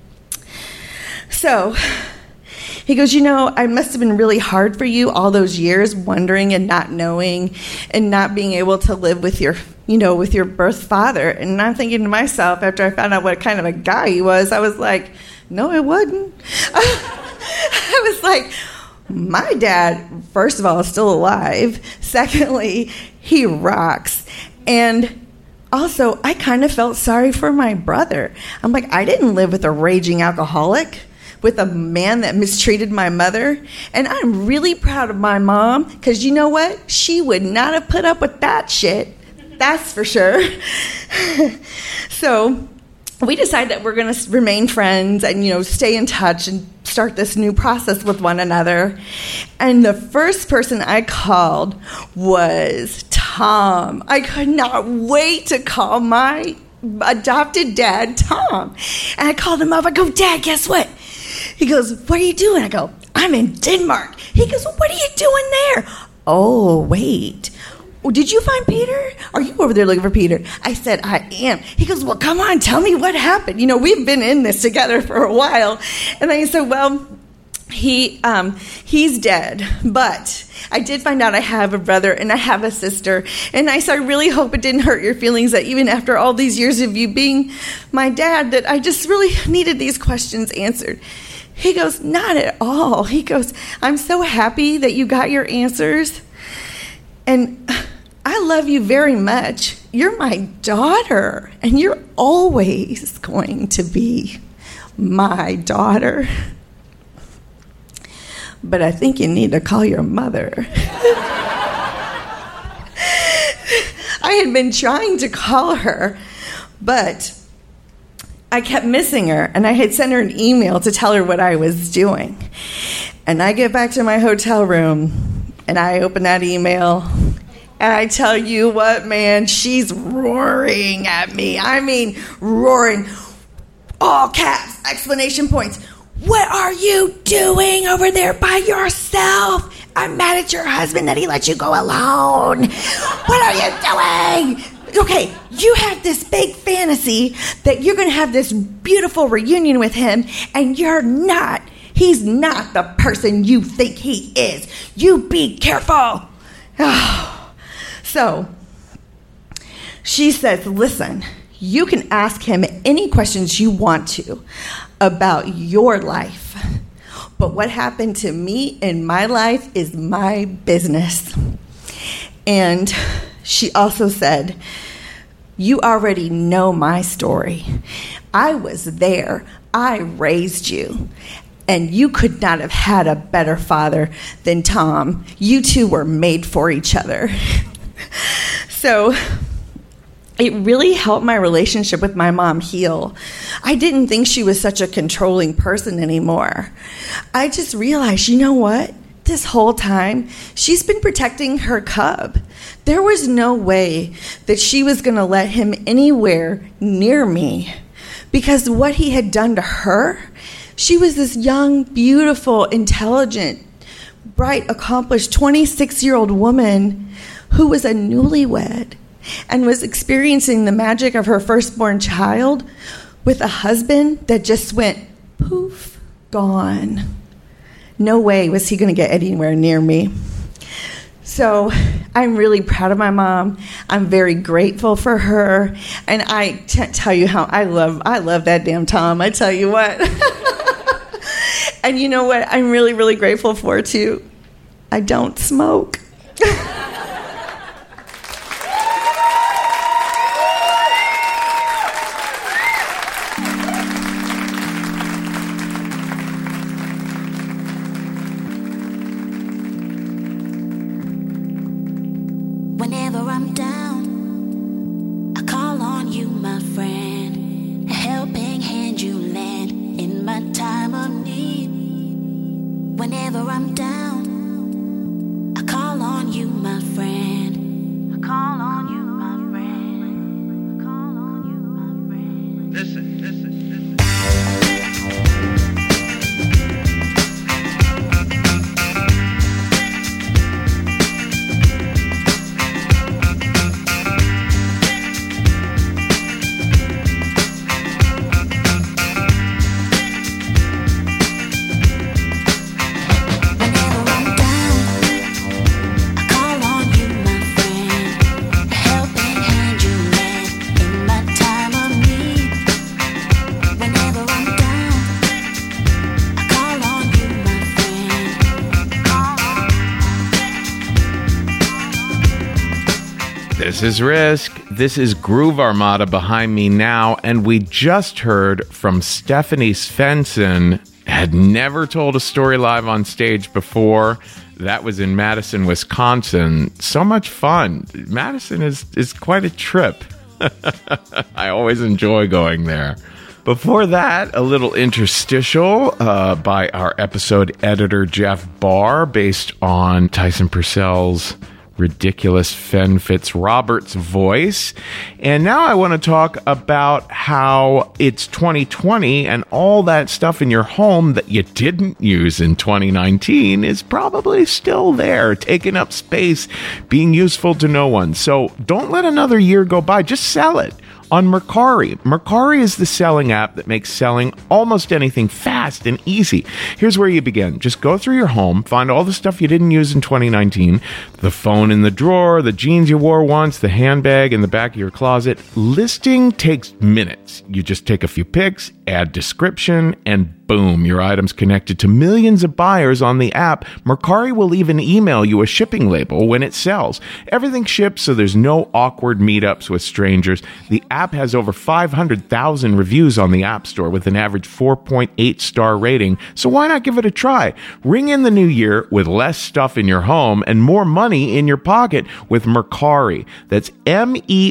So he goes, I must have been really hard for you all those years, wondering and not knowing and not being able to live with your, with your birth father. And I'm thinking to myself, after I found out what kind of a guy he was, I was like, no, it wouldn't. I was like, my dad, first of all, is still alive. Secondly, he rocks. And also, I kind of felt sorry for my brother. I'm like, I didn't live with a raging alcoholic with a man that mistreated my mother. And I'm really proud of my mom, because you know what? She would not have put up with that shit. That's for sure. So we decided that we're going to remain friends and, stay in touch and start this new process with one another. And the first person I called was Tom. I could not wait to call my adopted dad, Tom. And I called him up. I go, Dad, guess what? He goes, what are you doing? I go, I'm in Denmark. He goes, well, what are you doing there? Oh, wait. Well, did you find Peter? Are you over there looking for Peter? I said, I am. He goes, well, come on, tell me what happened. We've been in this together for a while. And I said, well, he's dead. But I did find out I have a brother and I have a sister. And I said, I really hope it didn't hurt your feelings that even after all these years of you being my dad, that I just really needed these questions answered. He goes, not at all. He goes, I'm so happy that you got your answers. And I love you very much. You're my daughter, and you're always going to be my daughter. But I think you need to call your mother. I had been trying to call her, but I kept missing her, and I had sent her an email to tell her what I was doing. And I get back to my hotel room, and I open that email, and I tell you what, man, she's roaring at me. I mean, roaring. All caps, exclamation points. What are you doing over there by yourself? I'm mad at your husband that he let you go alone. What are you doing? Okay, you have this big fantasy that you're going to have this beautiful reunion with him, and you're not. He's not the person you think he is. You be careful. So she says, listen, you can ask him any questions you want to about your life. But what happened to me in my life is my business. And she also said, you already know my story. I was there. I raised you. And you could not have had a better father than Tom. You two were made for each other. So it really helped my relationship with my mom heal. I didn't think she was such a controlling person anymore. I just realized, you know what? This whole time, she's been protecting her cub. There was no way that she was going to let him anywhere near me, because what he had done to her, she was this young, beautiful, intelligent, bright, accomplished 26-year-old woman who was a newlywed and was experiencing the magic of her firstborn child with a husband that just went poof, gone. No way was he going to get anywhere near me. So I'm really proud of my mom. I'm very grateful for her. And I can't tell you how I love that damn Tom. I tell you what. And you know what I'm really, really grateful for, too? I don't smoke. Whenever I'm down, I call on you, my friend. A helping hand you lend in my time of need. Whenever I'm down, I call on you, my friend. I call on you, my friend. I call on you, my friend. Listen. This is Risk. This is Groove Armada behind me now, and we just heard from Stephanie Svensson, had never told a story live on stage before. That was in Madison, Wisconsin. So much fun. Madison is quite a trip. I always enjoy going there. Before that, a little interstitial by our episode editor, Jeff Barr, based on Tyson Purcell's ridiculous Fen Fitzroberts voice. And now I want to talk about how it's 2020 and all that stuff in your home that you didn't use in 2019 is probably still there, taking up space, being useful to no one. So don't let another year go by. Just sell it on Mercari. Mercari is the selling app that makes selling almost anything fast and easy. Here's where you begin. Just go through your home, find all the stuff you didn't use in 2019, the phone in the drawer, the jeans you wore once, the handbag in the back of your closet. Listing takes minutes. You just take a few pics, add description, and boom, your item's connected to millions of buyers on the app. Mercari will even email you a shipping label when it sells. Everything ships, so there's no awkward meetups with strangers. The app has over 500,000 reviews on the App Store with an average 4.8 star rating, so why not give it a try? Ring in the new year with less stuff in your home and more money in your pocket with Mercari. That's Mercari,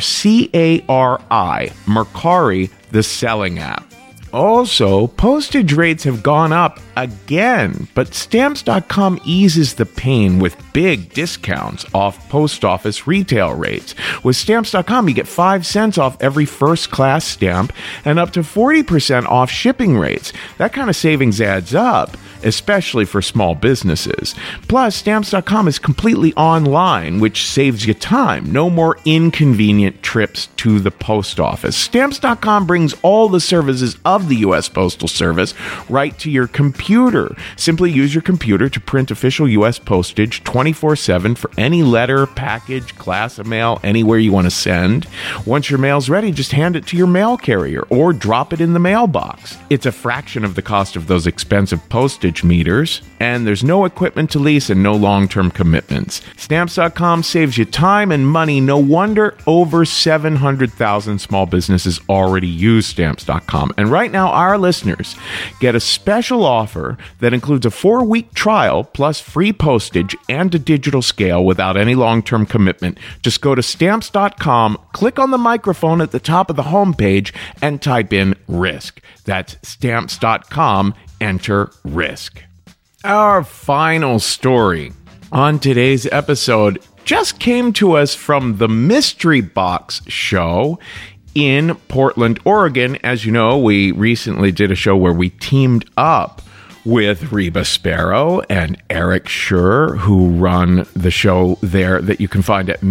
Mercari, the selling app. Also, postage rates have gone up again, but Stamps.com eases the pain with big discounts off post office retail rates. With Stamps.com, you get 5 cents off every first-class stamp and up to 40% off shipping rates. That kind of savings adds up, especially for small businesses. Plus, Stamps.com is completely online, which saves you time. No more inconvenient trips to the post office. Stamps.com brings all the services of the U.S. Postal Service right to your computer. Simply use your computer to print official U.S. postage 24/7 for any letter, package, class of mail, anywhere you want to send. Once your mail's ready, just hand it to your mail carrier or drop it in the mailbox. It's a fraction of the cost of those expensive postage meters, and there's no equipment to lease and no long-term commitments. Stamps.com saves you time and money. No wonder over 700,000 small businesses already use Stamps.com. And right now, our listeners get a special offer that includes a 4-week trial plus free postage and a digital scale without any long-term commitment. Just go to Stamps.com, click on the microphone at the top of the homepage, and type in RISK. That's Stamps.com. Enter RISK. Our final story on today's episode just came to us from the Mystery Box show in Portland, Oregon. As you know, we recently did a show where we teamed up with Reba Sparrow and Eric Schur, who run the show there that you can find at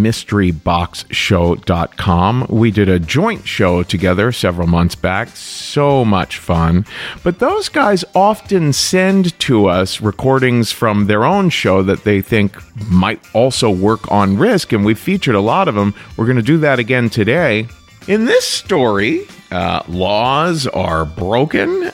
mysteryboxshow.com. We did a joint show together several months back. So much fun. But those guys often send to us recordings from their own show that they think might also work on Risk, and we've featured a lot of them. We're going to do that again today. In this story, laws are broken,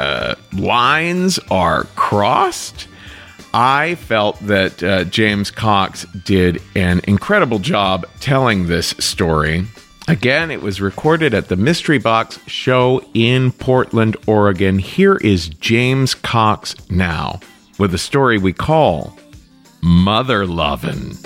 lines are crossed. I felt that James Cox did an incredible job telling this story. Again, it was recorded at the Mystery Box show in Portland, Oregon. Here is James Cox now with a story we call Mother Lovin'.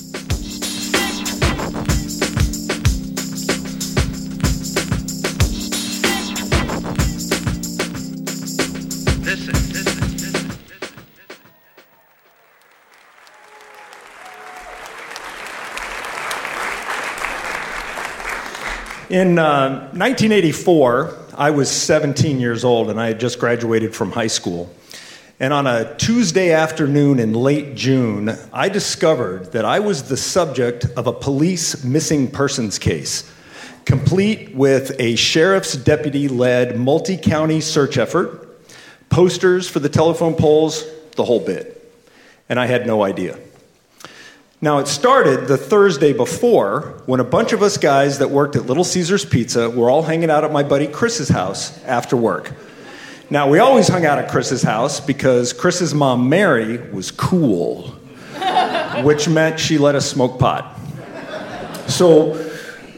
In 1984, I was 17 years old, and I had just graduated from high school. And on a Tuesday afternoon in late June, I discovered that I was the subject of a police missing persons case, complete with a sheriff's deputy-led multi-county search effort, posters for the telephone poles, the whole bit. And I had no idea. Now, it started the Thursday before when a bunch of us guys that worked at Little Caesars Pizza were all hanging out at my buddy Chris's house after work. Now, we always hung out at Chris's house because Chris's mom, Mary, was cool, which meant she let us smoke pot. So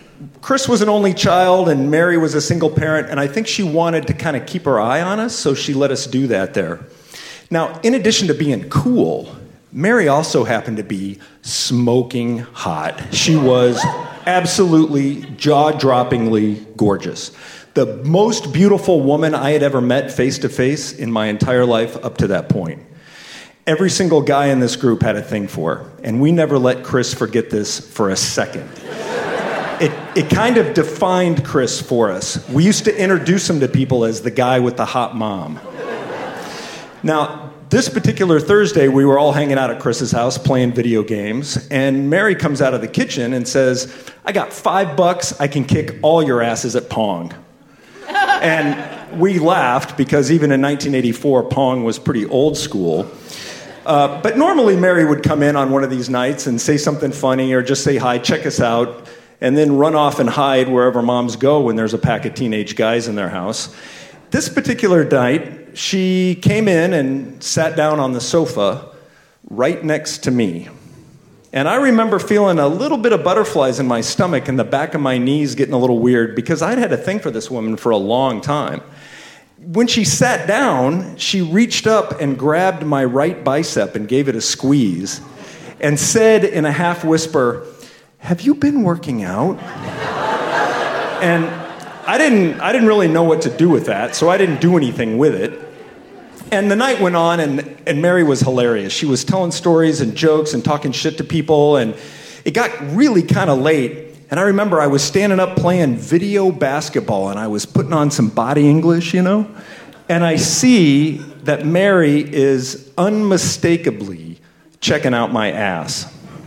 Chris was an only child and Mary was a single parent, and I think she wanted to kind of keep her eye on us, so she let us do that there. Now, in addition to being cool, Mary also happened to be smoking hot. She was absolutely jaw-droppingly gorgeous. The most beautiful woman I had ever met face-to-face in my entire life up to that point. Every single guy in this group had a thing for her, and we never let Chris forget this for a second. It kind of defined Chris for us. We used to introduce him to people as the guy with the hot mom. Now, this particular Thursday, we were all hanging out at Chris's house playing video games, and Mary comes out of the kitchen and says, "I got $5, I can kick all your asses at Pong." And we laughed because even in 1984, Pong was pretty old school. But normally Mary would come in on one of these nights and say something funny or just say hi, check us out, and then run off and hide wherever moms go when there's a pack of teenage guys in their house. This particular night, she came in and sat down on the sofa right next to me. And I remember feeling a little bit of butterflies in my stomach and the back of my knees getting a little weird because I'd had a thing for this woman for a long time. When she sat down, she reached up and grabbed my right bicep and gave it a squeeze and said in a half whisper, "Have you been working out?" And I didn't really know what to do with that, so I didn't do anything with it. And the night went on, and Mary was hilarious. She was telling stories and jokes and talking shit to people, and it got really kind of late. And I remember I was standing up playing video basketball, and I was putting on some body English, you know? And I see that Mary is unmistakably checking out my ass.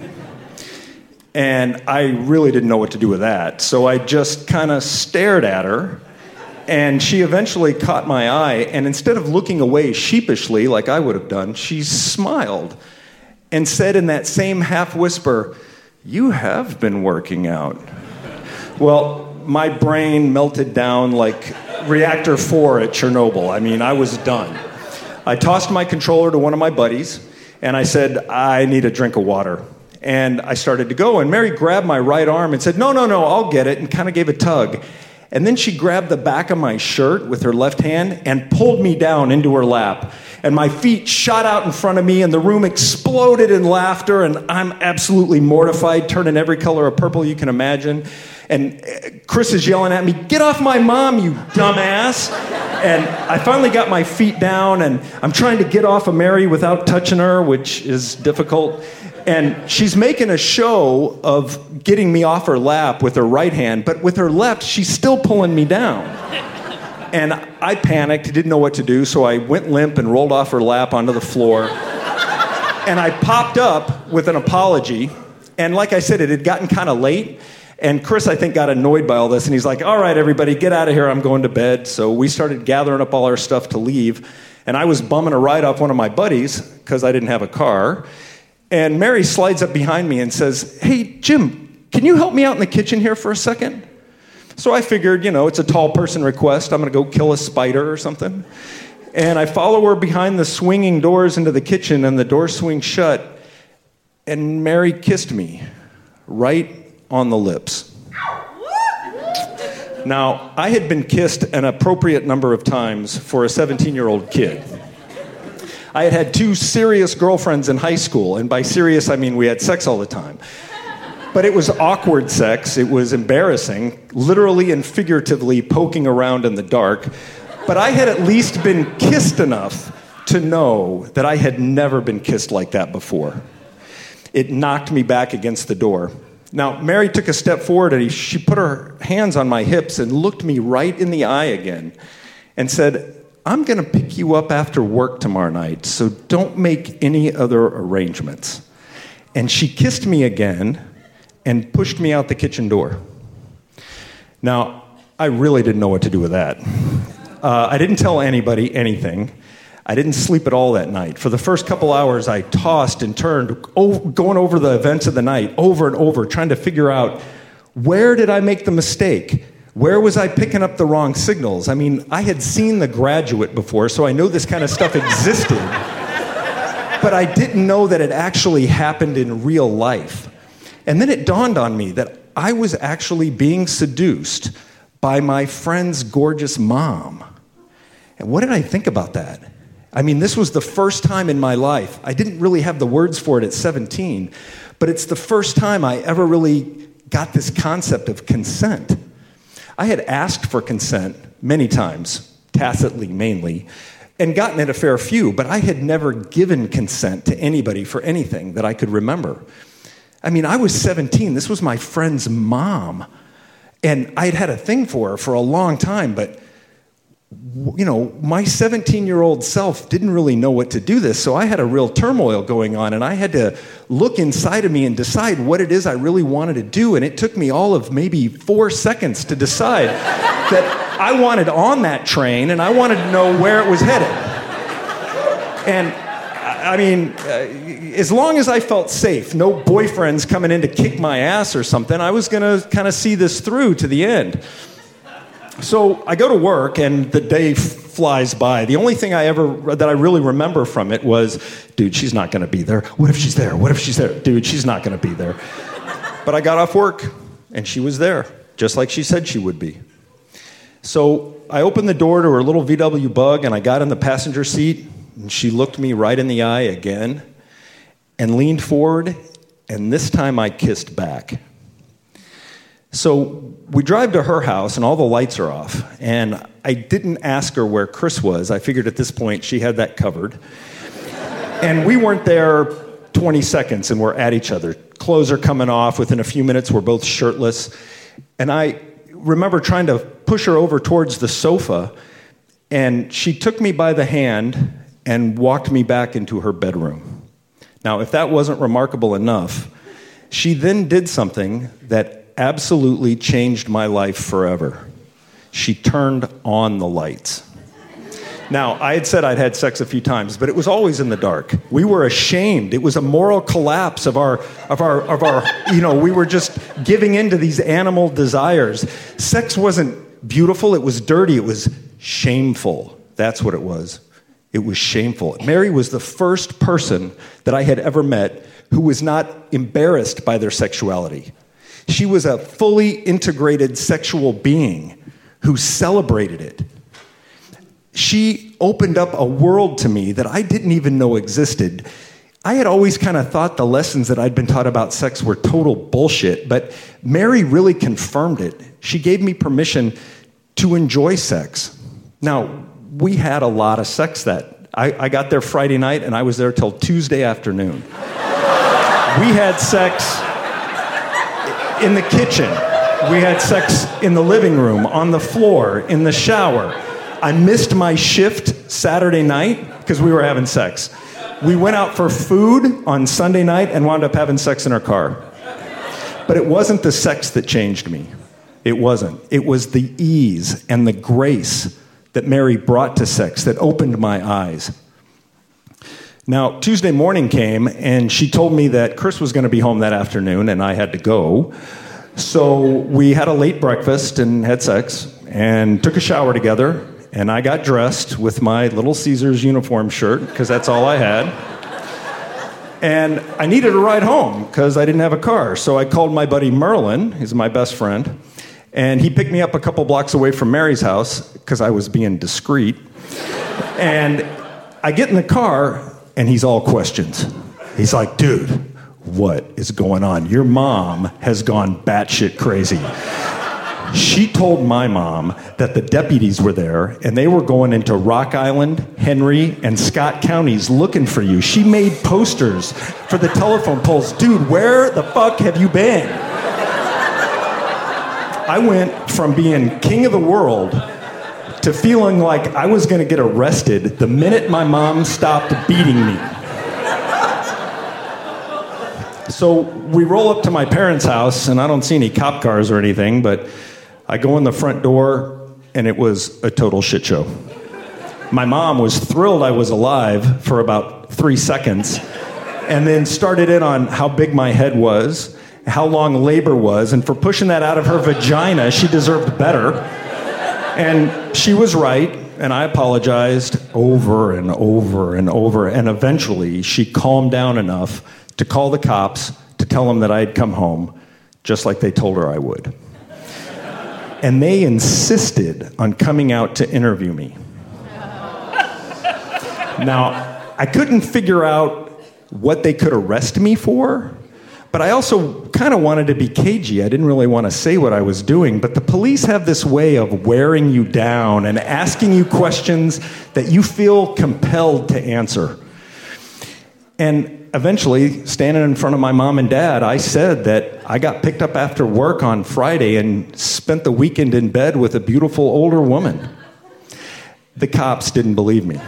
And I really didn't know what to do with that. So I just kind of stared at her, and she eventually caught my eye, and instead of looking away sheepishly like I would have done, she smiled and said in that same half whisper, "You have been working out." Well, my brain melted down like reactor 4 at Chernobyl. I mean, I was done. I tossed my controller to one of my buddies, and I said, "I need a drink of water." And I started to go, and Mary grabbed my right arm and said, no, I'll get it, and kind of gave a tug. And then she grabbed the back of my shirt with her left hand and pulled me down into her lap. And my feet shot out in front of me, and the room exploded in laughter, and I'm absolutely mortified, turning every color of purple you can imagine. And Chris is yelling at me, "Get off my mom, you dumbass!" And I finally got my feet down, and I'm trying to get off of Mary without touching her, which is difficult. And she's making a show of getting me off her lap with her right hand, but with her left, she's still pulling me down. And I panicked, didn't know what to do, so I went limp and rolled off her lap onto the floor. And I popped up with an apology, and like I said, it had gotten kind of late, and Chris, I think, got annoyed by all this, and he's like, "All right, everybody, get out of here, I'm going to bed." So we started gathering up all our stuff to leave, and I was bumming a ride off one of my buddies, because I didn't have a car. And Mary slides up behind me and says, "Hey, Jim, can you help me out in the kitchen here for a second?" So I figured, it's a tall person request. I'm going to go kill a spider or something. And I follow her behind the swinging doors into the kitchen, and the door swings shut. And Mary kissed me right on the lips. Now, I had been kissed an appropriate number of times for a 17-year-old kid. I had had 2 serious girlfriends in high school, and by serious, I mean we had sex all the time. But it was awkward sex, it was embarrassing, literally and figuratively poking around in the dark. But I had at least been kissed enough to know that I had never been kissed like that before. It knocked me back against the door. Now, Mary took a step forward, and she put her hands on my hips and looked me right in the eye again and said, "I'm going to pick you up after work tomorrow night, so don't make any other arrangements." And she kissed me again and pushed me out the kitchen door. Now, I really didn't know what to do with that. I didn't tell anybody anything. I didn't sleep at all that night. For the first couple hours, I tossed and turned, going over the events of the night over and over, trying to figure out, where did I make the mistake? Where was I picking up the wrong signals? I mean, I had seen The Graduate before, so I know this kind of stuff existed. But I didn't know that it actually happened in real life. And then it dawned on me that I was actually being seduced by my friend's gorgeous mom. And what did I think about that? I mean, this was the first time in my life. I didn't really have the words for it at 17, but it's the first time I ever really got this concept of consent. I had asked for consent many times, tacitly mainly, and gotten it a fair few, but I had never given consent to anybody for anything that I could remember. I mean, I was 17. This was my friend's mom. And I'd had a thing for her for a long time, but, you know, my 17-year-old self didn't really know what to do this, so I had a real turmoil going on, and I had to look inside of me and decide what it is I really wanted to do, and it took me all of maybe 4 seconds to decide that I wanted on that train, and I wanted to know where it was headed. And I mean, as long as I felt safe, no boyfriends coming in to kick my ass or something, I was going to kind of see this through to the end. So I go to work, and the day flies by. The only thing that I really remember from it was, dude, she's not going to be there. What if she's there? What if she's there? Dude, she's not going to be there. But I got off work, and she was there, just like she said she would be. So I opened the door to her little VW Bug, and I got in the passenger seat, and she looked me right in the eye again and leaned forward, and this time I kissed back. So we drive to her house, and all the lights are off, and I didn't ask her where Chris was. I figured at this point she had that covered. And we weren't there 20 seconds, and we're at each other. Clothes are coming off. Within a few minutes, we're both shirtless. And I remember trying to push her over towards the sofa, and she took me by the hand and walked me back into her bedroom. Now, if that wasn't remarkable enough, she then did something that absolutely changed my life forever. She turned on the lights. Now, I had said I'd had sex a few times, but it was always in the dark. We were ashamed. It was a moral collapse of our, we were just giving in to these animal desires. Sex wasn't beautiful, it was dirty, it was shameful. That's what it was. It was shameful. Mary was the first person that I had ever met who was not embarrassed by their sexuality. She was a fully integrated sexual being who celebrated it. She opened up a world to me that I didn't even know existed. I had always kind of thought the lessons that I'd been taught about sex were total bullshit, but Mary really confirmed it. She gave me permission to enjoy sex. Now, we had a lot of sex I got there Friday night, and I was there till Tuesday afternoon. We had sex in the kitchen. We had sex in the living room, on the floor, in the shower. I missed my shift Saturday night because we were having sex. We went out for food on Sunday night and wound up having sex in our car. But it wasn't the sex that changed me. It wasn't. It was the ease and the grace that Mary brought to sex that opened my eyes. Now, Tuesday morning came, and she told me that Chris was going to be home that afternoon, and I had to go. So we had a late breakfast and had sex and took a shower together, and I got dressed with my Little Caesars uniform shirt, because that's all I had. And I needed a ride home because I didn't have a car. So I called my buddy Merlin, he's my best friend, and he picked me up a couple blocks away from Mary's house because I was being discreet. And I get in the car, and he's all questions. He's like, dude, what is going on? Your mom has gone batshit crazy. She told my mom that the deputies were there, and they were going into Rock Island, Henry, and Scott counties looking for you. She made posters for the telephone poles. Dude, where the fuck have you been? I went from being king of the world to feeling like I was going to get arrested the minute my mom stopped beating me. So we roll up to my parents' house, and I don't see any cop cars or anything, but I go in the front door, and it was a total shit show. My mom was thrilled I was alive for about 3 seconds, and then started in on how big my head was, how long labor was, and for pushing that out of her vagina, she deserved better. And she was right, and I apologized over and over and over, and eventually she calmed down enough to call the cops to tell them that I had come home, just like they told her I would. And they insisted on coming out to interview me. Now, I couldn't figure out what they could arrest me for, but I also kind of wanted to be cagey. I didn't really want to say what I was doing, but the police have this way of wearing you down and asking you questions that you feel compelled to answer. And eventually, standing in front of my mom and dad, I said that I got picked up after work on Friday and spent the weekend in bed with a beautiful older woman. The cops didn't believe me.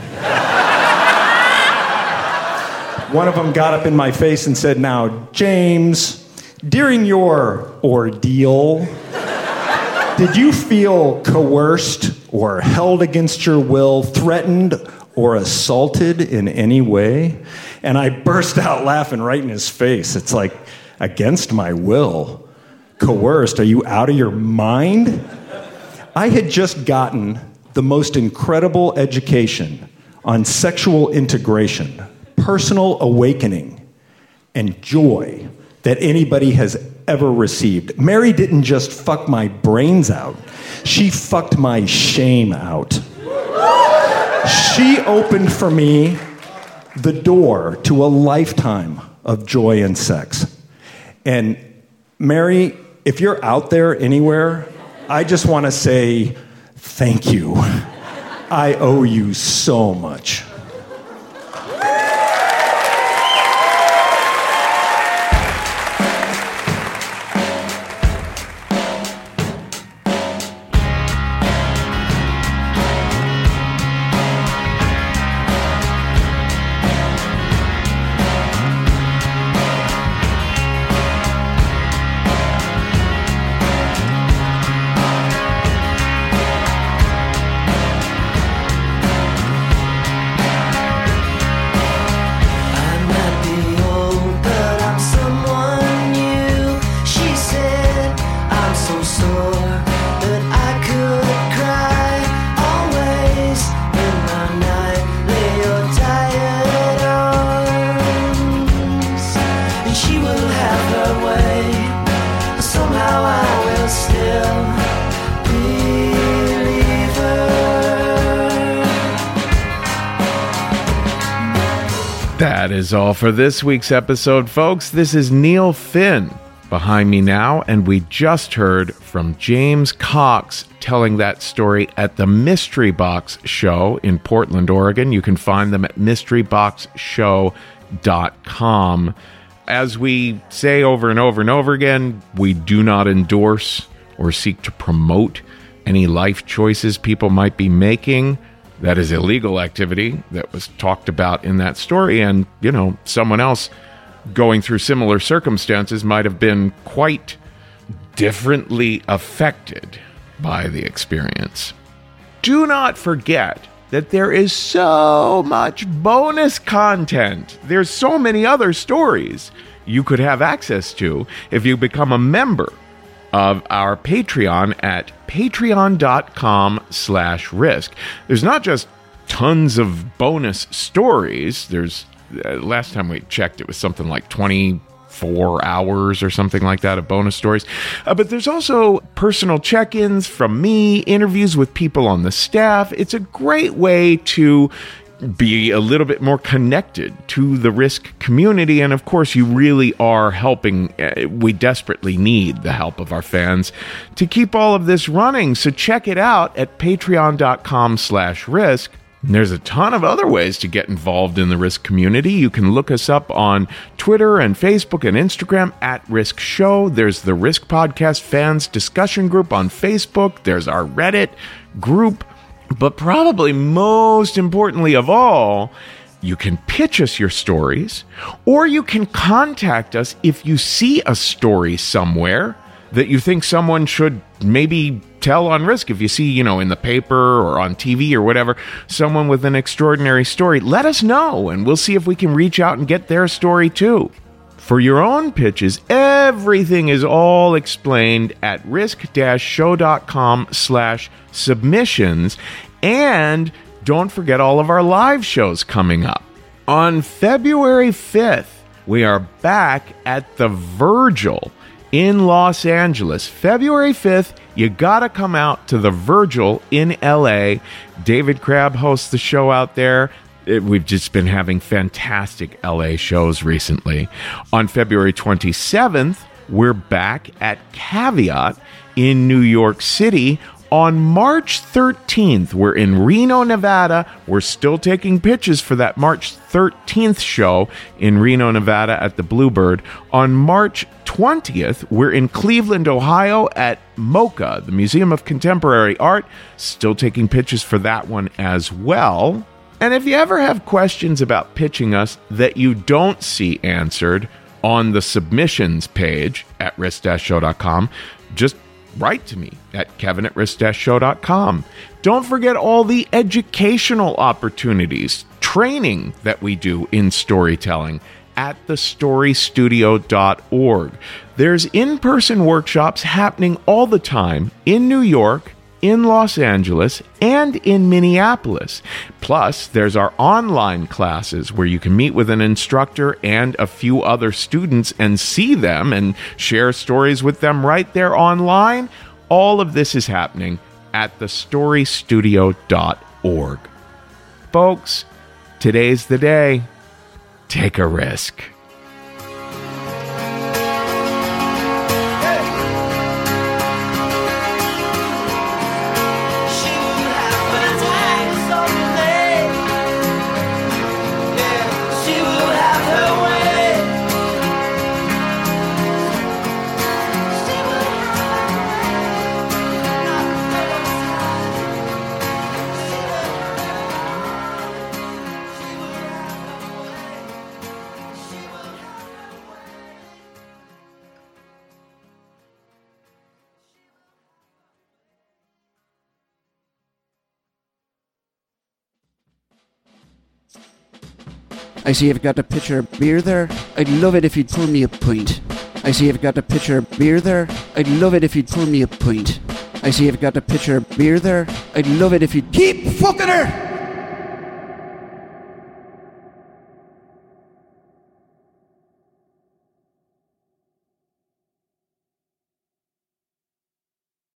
One of them got up in my face and said, "Now, James, during your ordeal, did you feel coerced or held against your will, threatened or assaulted in any way?" And I burst out laughing right in his face. It's like, against my will? Coerced? Are you out of your mind? I had just gotten the most incredible education on sexual integration, personal awakening, and joy that anybody has ever received. Mary didn't just fuck my brains out. She fucked my shame out. She opened for me the door to a lifetime of joy and sex. And Mary, if you're out there anywhere, I just want to say thank you. I owe you so much. That is all for this week's episode, folks. This is Neil Finn behind me now, and we just heard from James Cox telling that story at the Mystery Box Show in Portland, Oregon. You can find them at mysteryboxshow.com. As we say over and over and over again, we do not endorse or seek to promote any life choices people might be making. That is illegal activity that was talked about in that story. And, you know, someone else going through similar circumstances might have been quite differently affected by the experience. Do not forget that there is so much bonus content. There's so many other stories you could have access to if you become a member of our Patreon at patreon.com/risk. There's not just tons of bonus stories. There's, last time we checked, it was something like 24 hours or something like that of bonus stories. But there's also personal check-ins from me, interviews with people on the staff. It's a great way to be a little bit more connected to the Risk community. And of course, you really are helping. We desperately need the help of our fans to keep all of this running. So check it out at patreon.com/risk. There's a ton of other ways to get involved in the Risk community. You can look us up on Twitter and Facebook and Instagram at Risk Show. There's the Risk Podcast Fans Discussion Group on Facebook. There's our Reddit group. But probably most importantly of all, you can pitch us your stories, or you can contact us if you see a story somewhere that you think someone should maybe tell on Risk. If you see, you know, in the paper or on TV or whatever, someone with an extraordinary story, let us know, and we'll see if we can reach out and get their story too. For your own pitches, everything is all explained at risk-show.com/submissions. And don't forget all of our live shows coming up. On February 5th, we are back at the Virgil in Los Angeles. February 5th, you gotta come out to the Virgil in LA. David Crabb hosts the show out there. We've just been having fantastic LA shows recently. On February 27th, we're back at Caveat in New York City. On March 13th, we're in Reno, Nevada. We're still taking pitches for that March 13th show in Reno, Nevada at the Bluebird. On March 20th, we're in Cleveland, Ohio at MoCA, the Museum of Contemporary Art. Still taking pitches for that one as well. And if you ever have questions about pitching us that you don't see answered on the submissions page at risk-show.com, just write to me at kevin@risk-show.com. Don't forget all the educational opportunities, training that we do in storytelling at thestorystudio.org. There's in-person workshops happening all the time in New York, in Los Angeles, and in Minneapolis. Plus, there's our online classes where you can meet with an instructor and a few other students and see them and share stories with them right there online. All of this is happening at thestorystudio.org. Folks, today's the day. Take a risk. I see you've got a pitcher of beer there. I'd love it if you'd pour me a pint. I see you've got a pitcher of beer there. I'd love it if you'd pour me a pint. I see you've got a pitcher of beer there. I'd love it if you'd keep fucking her!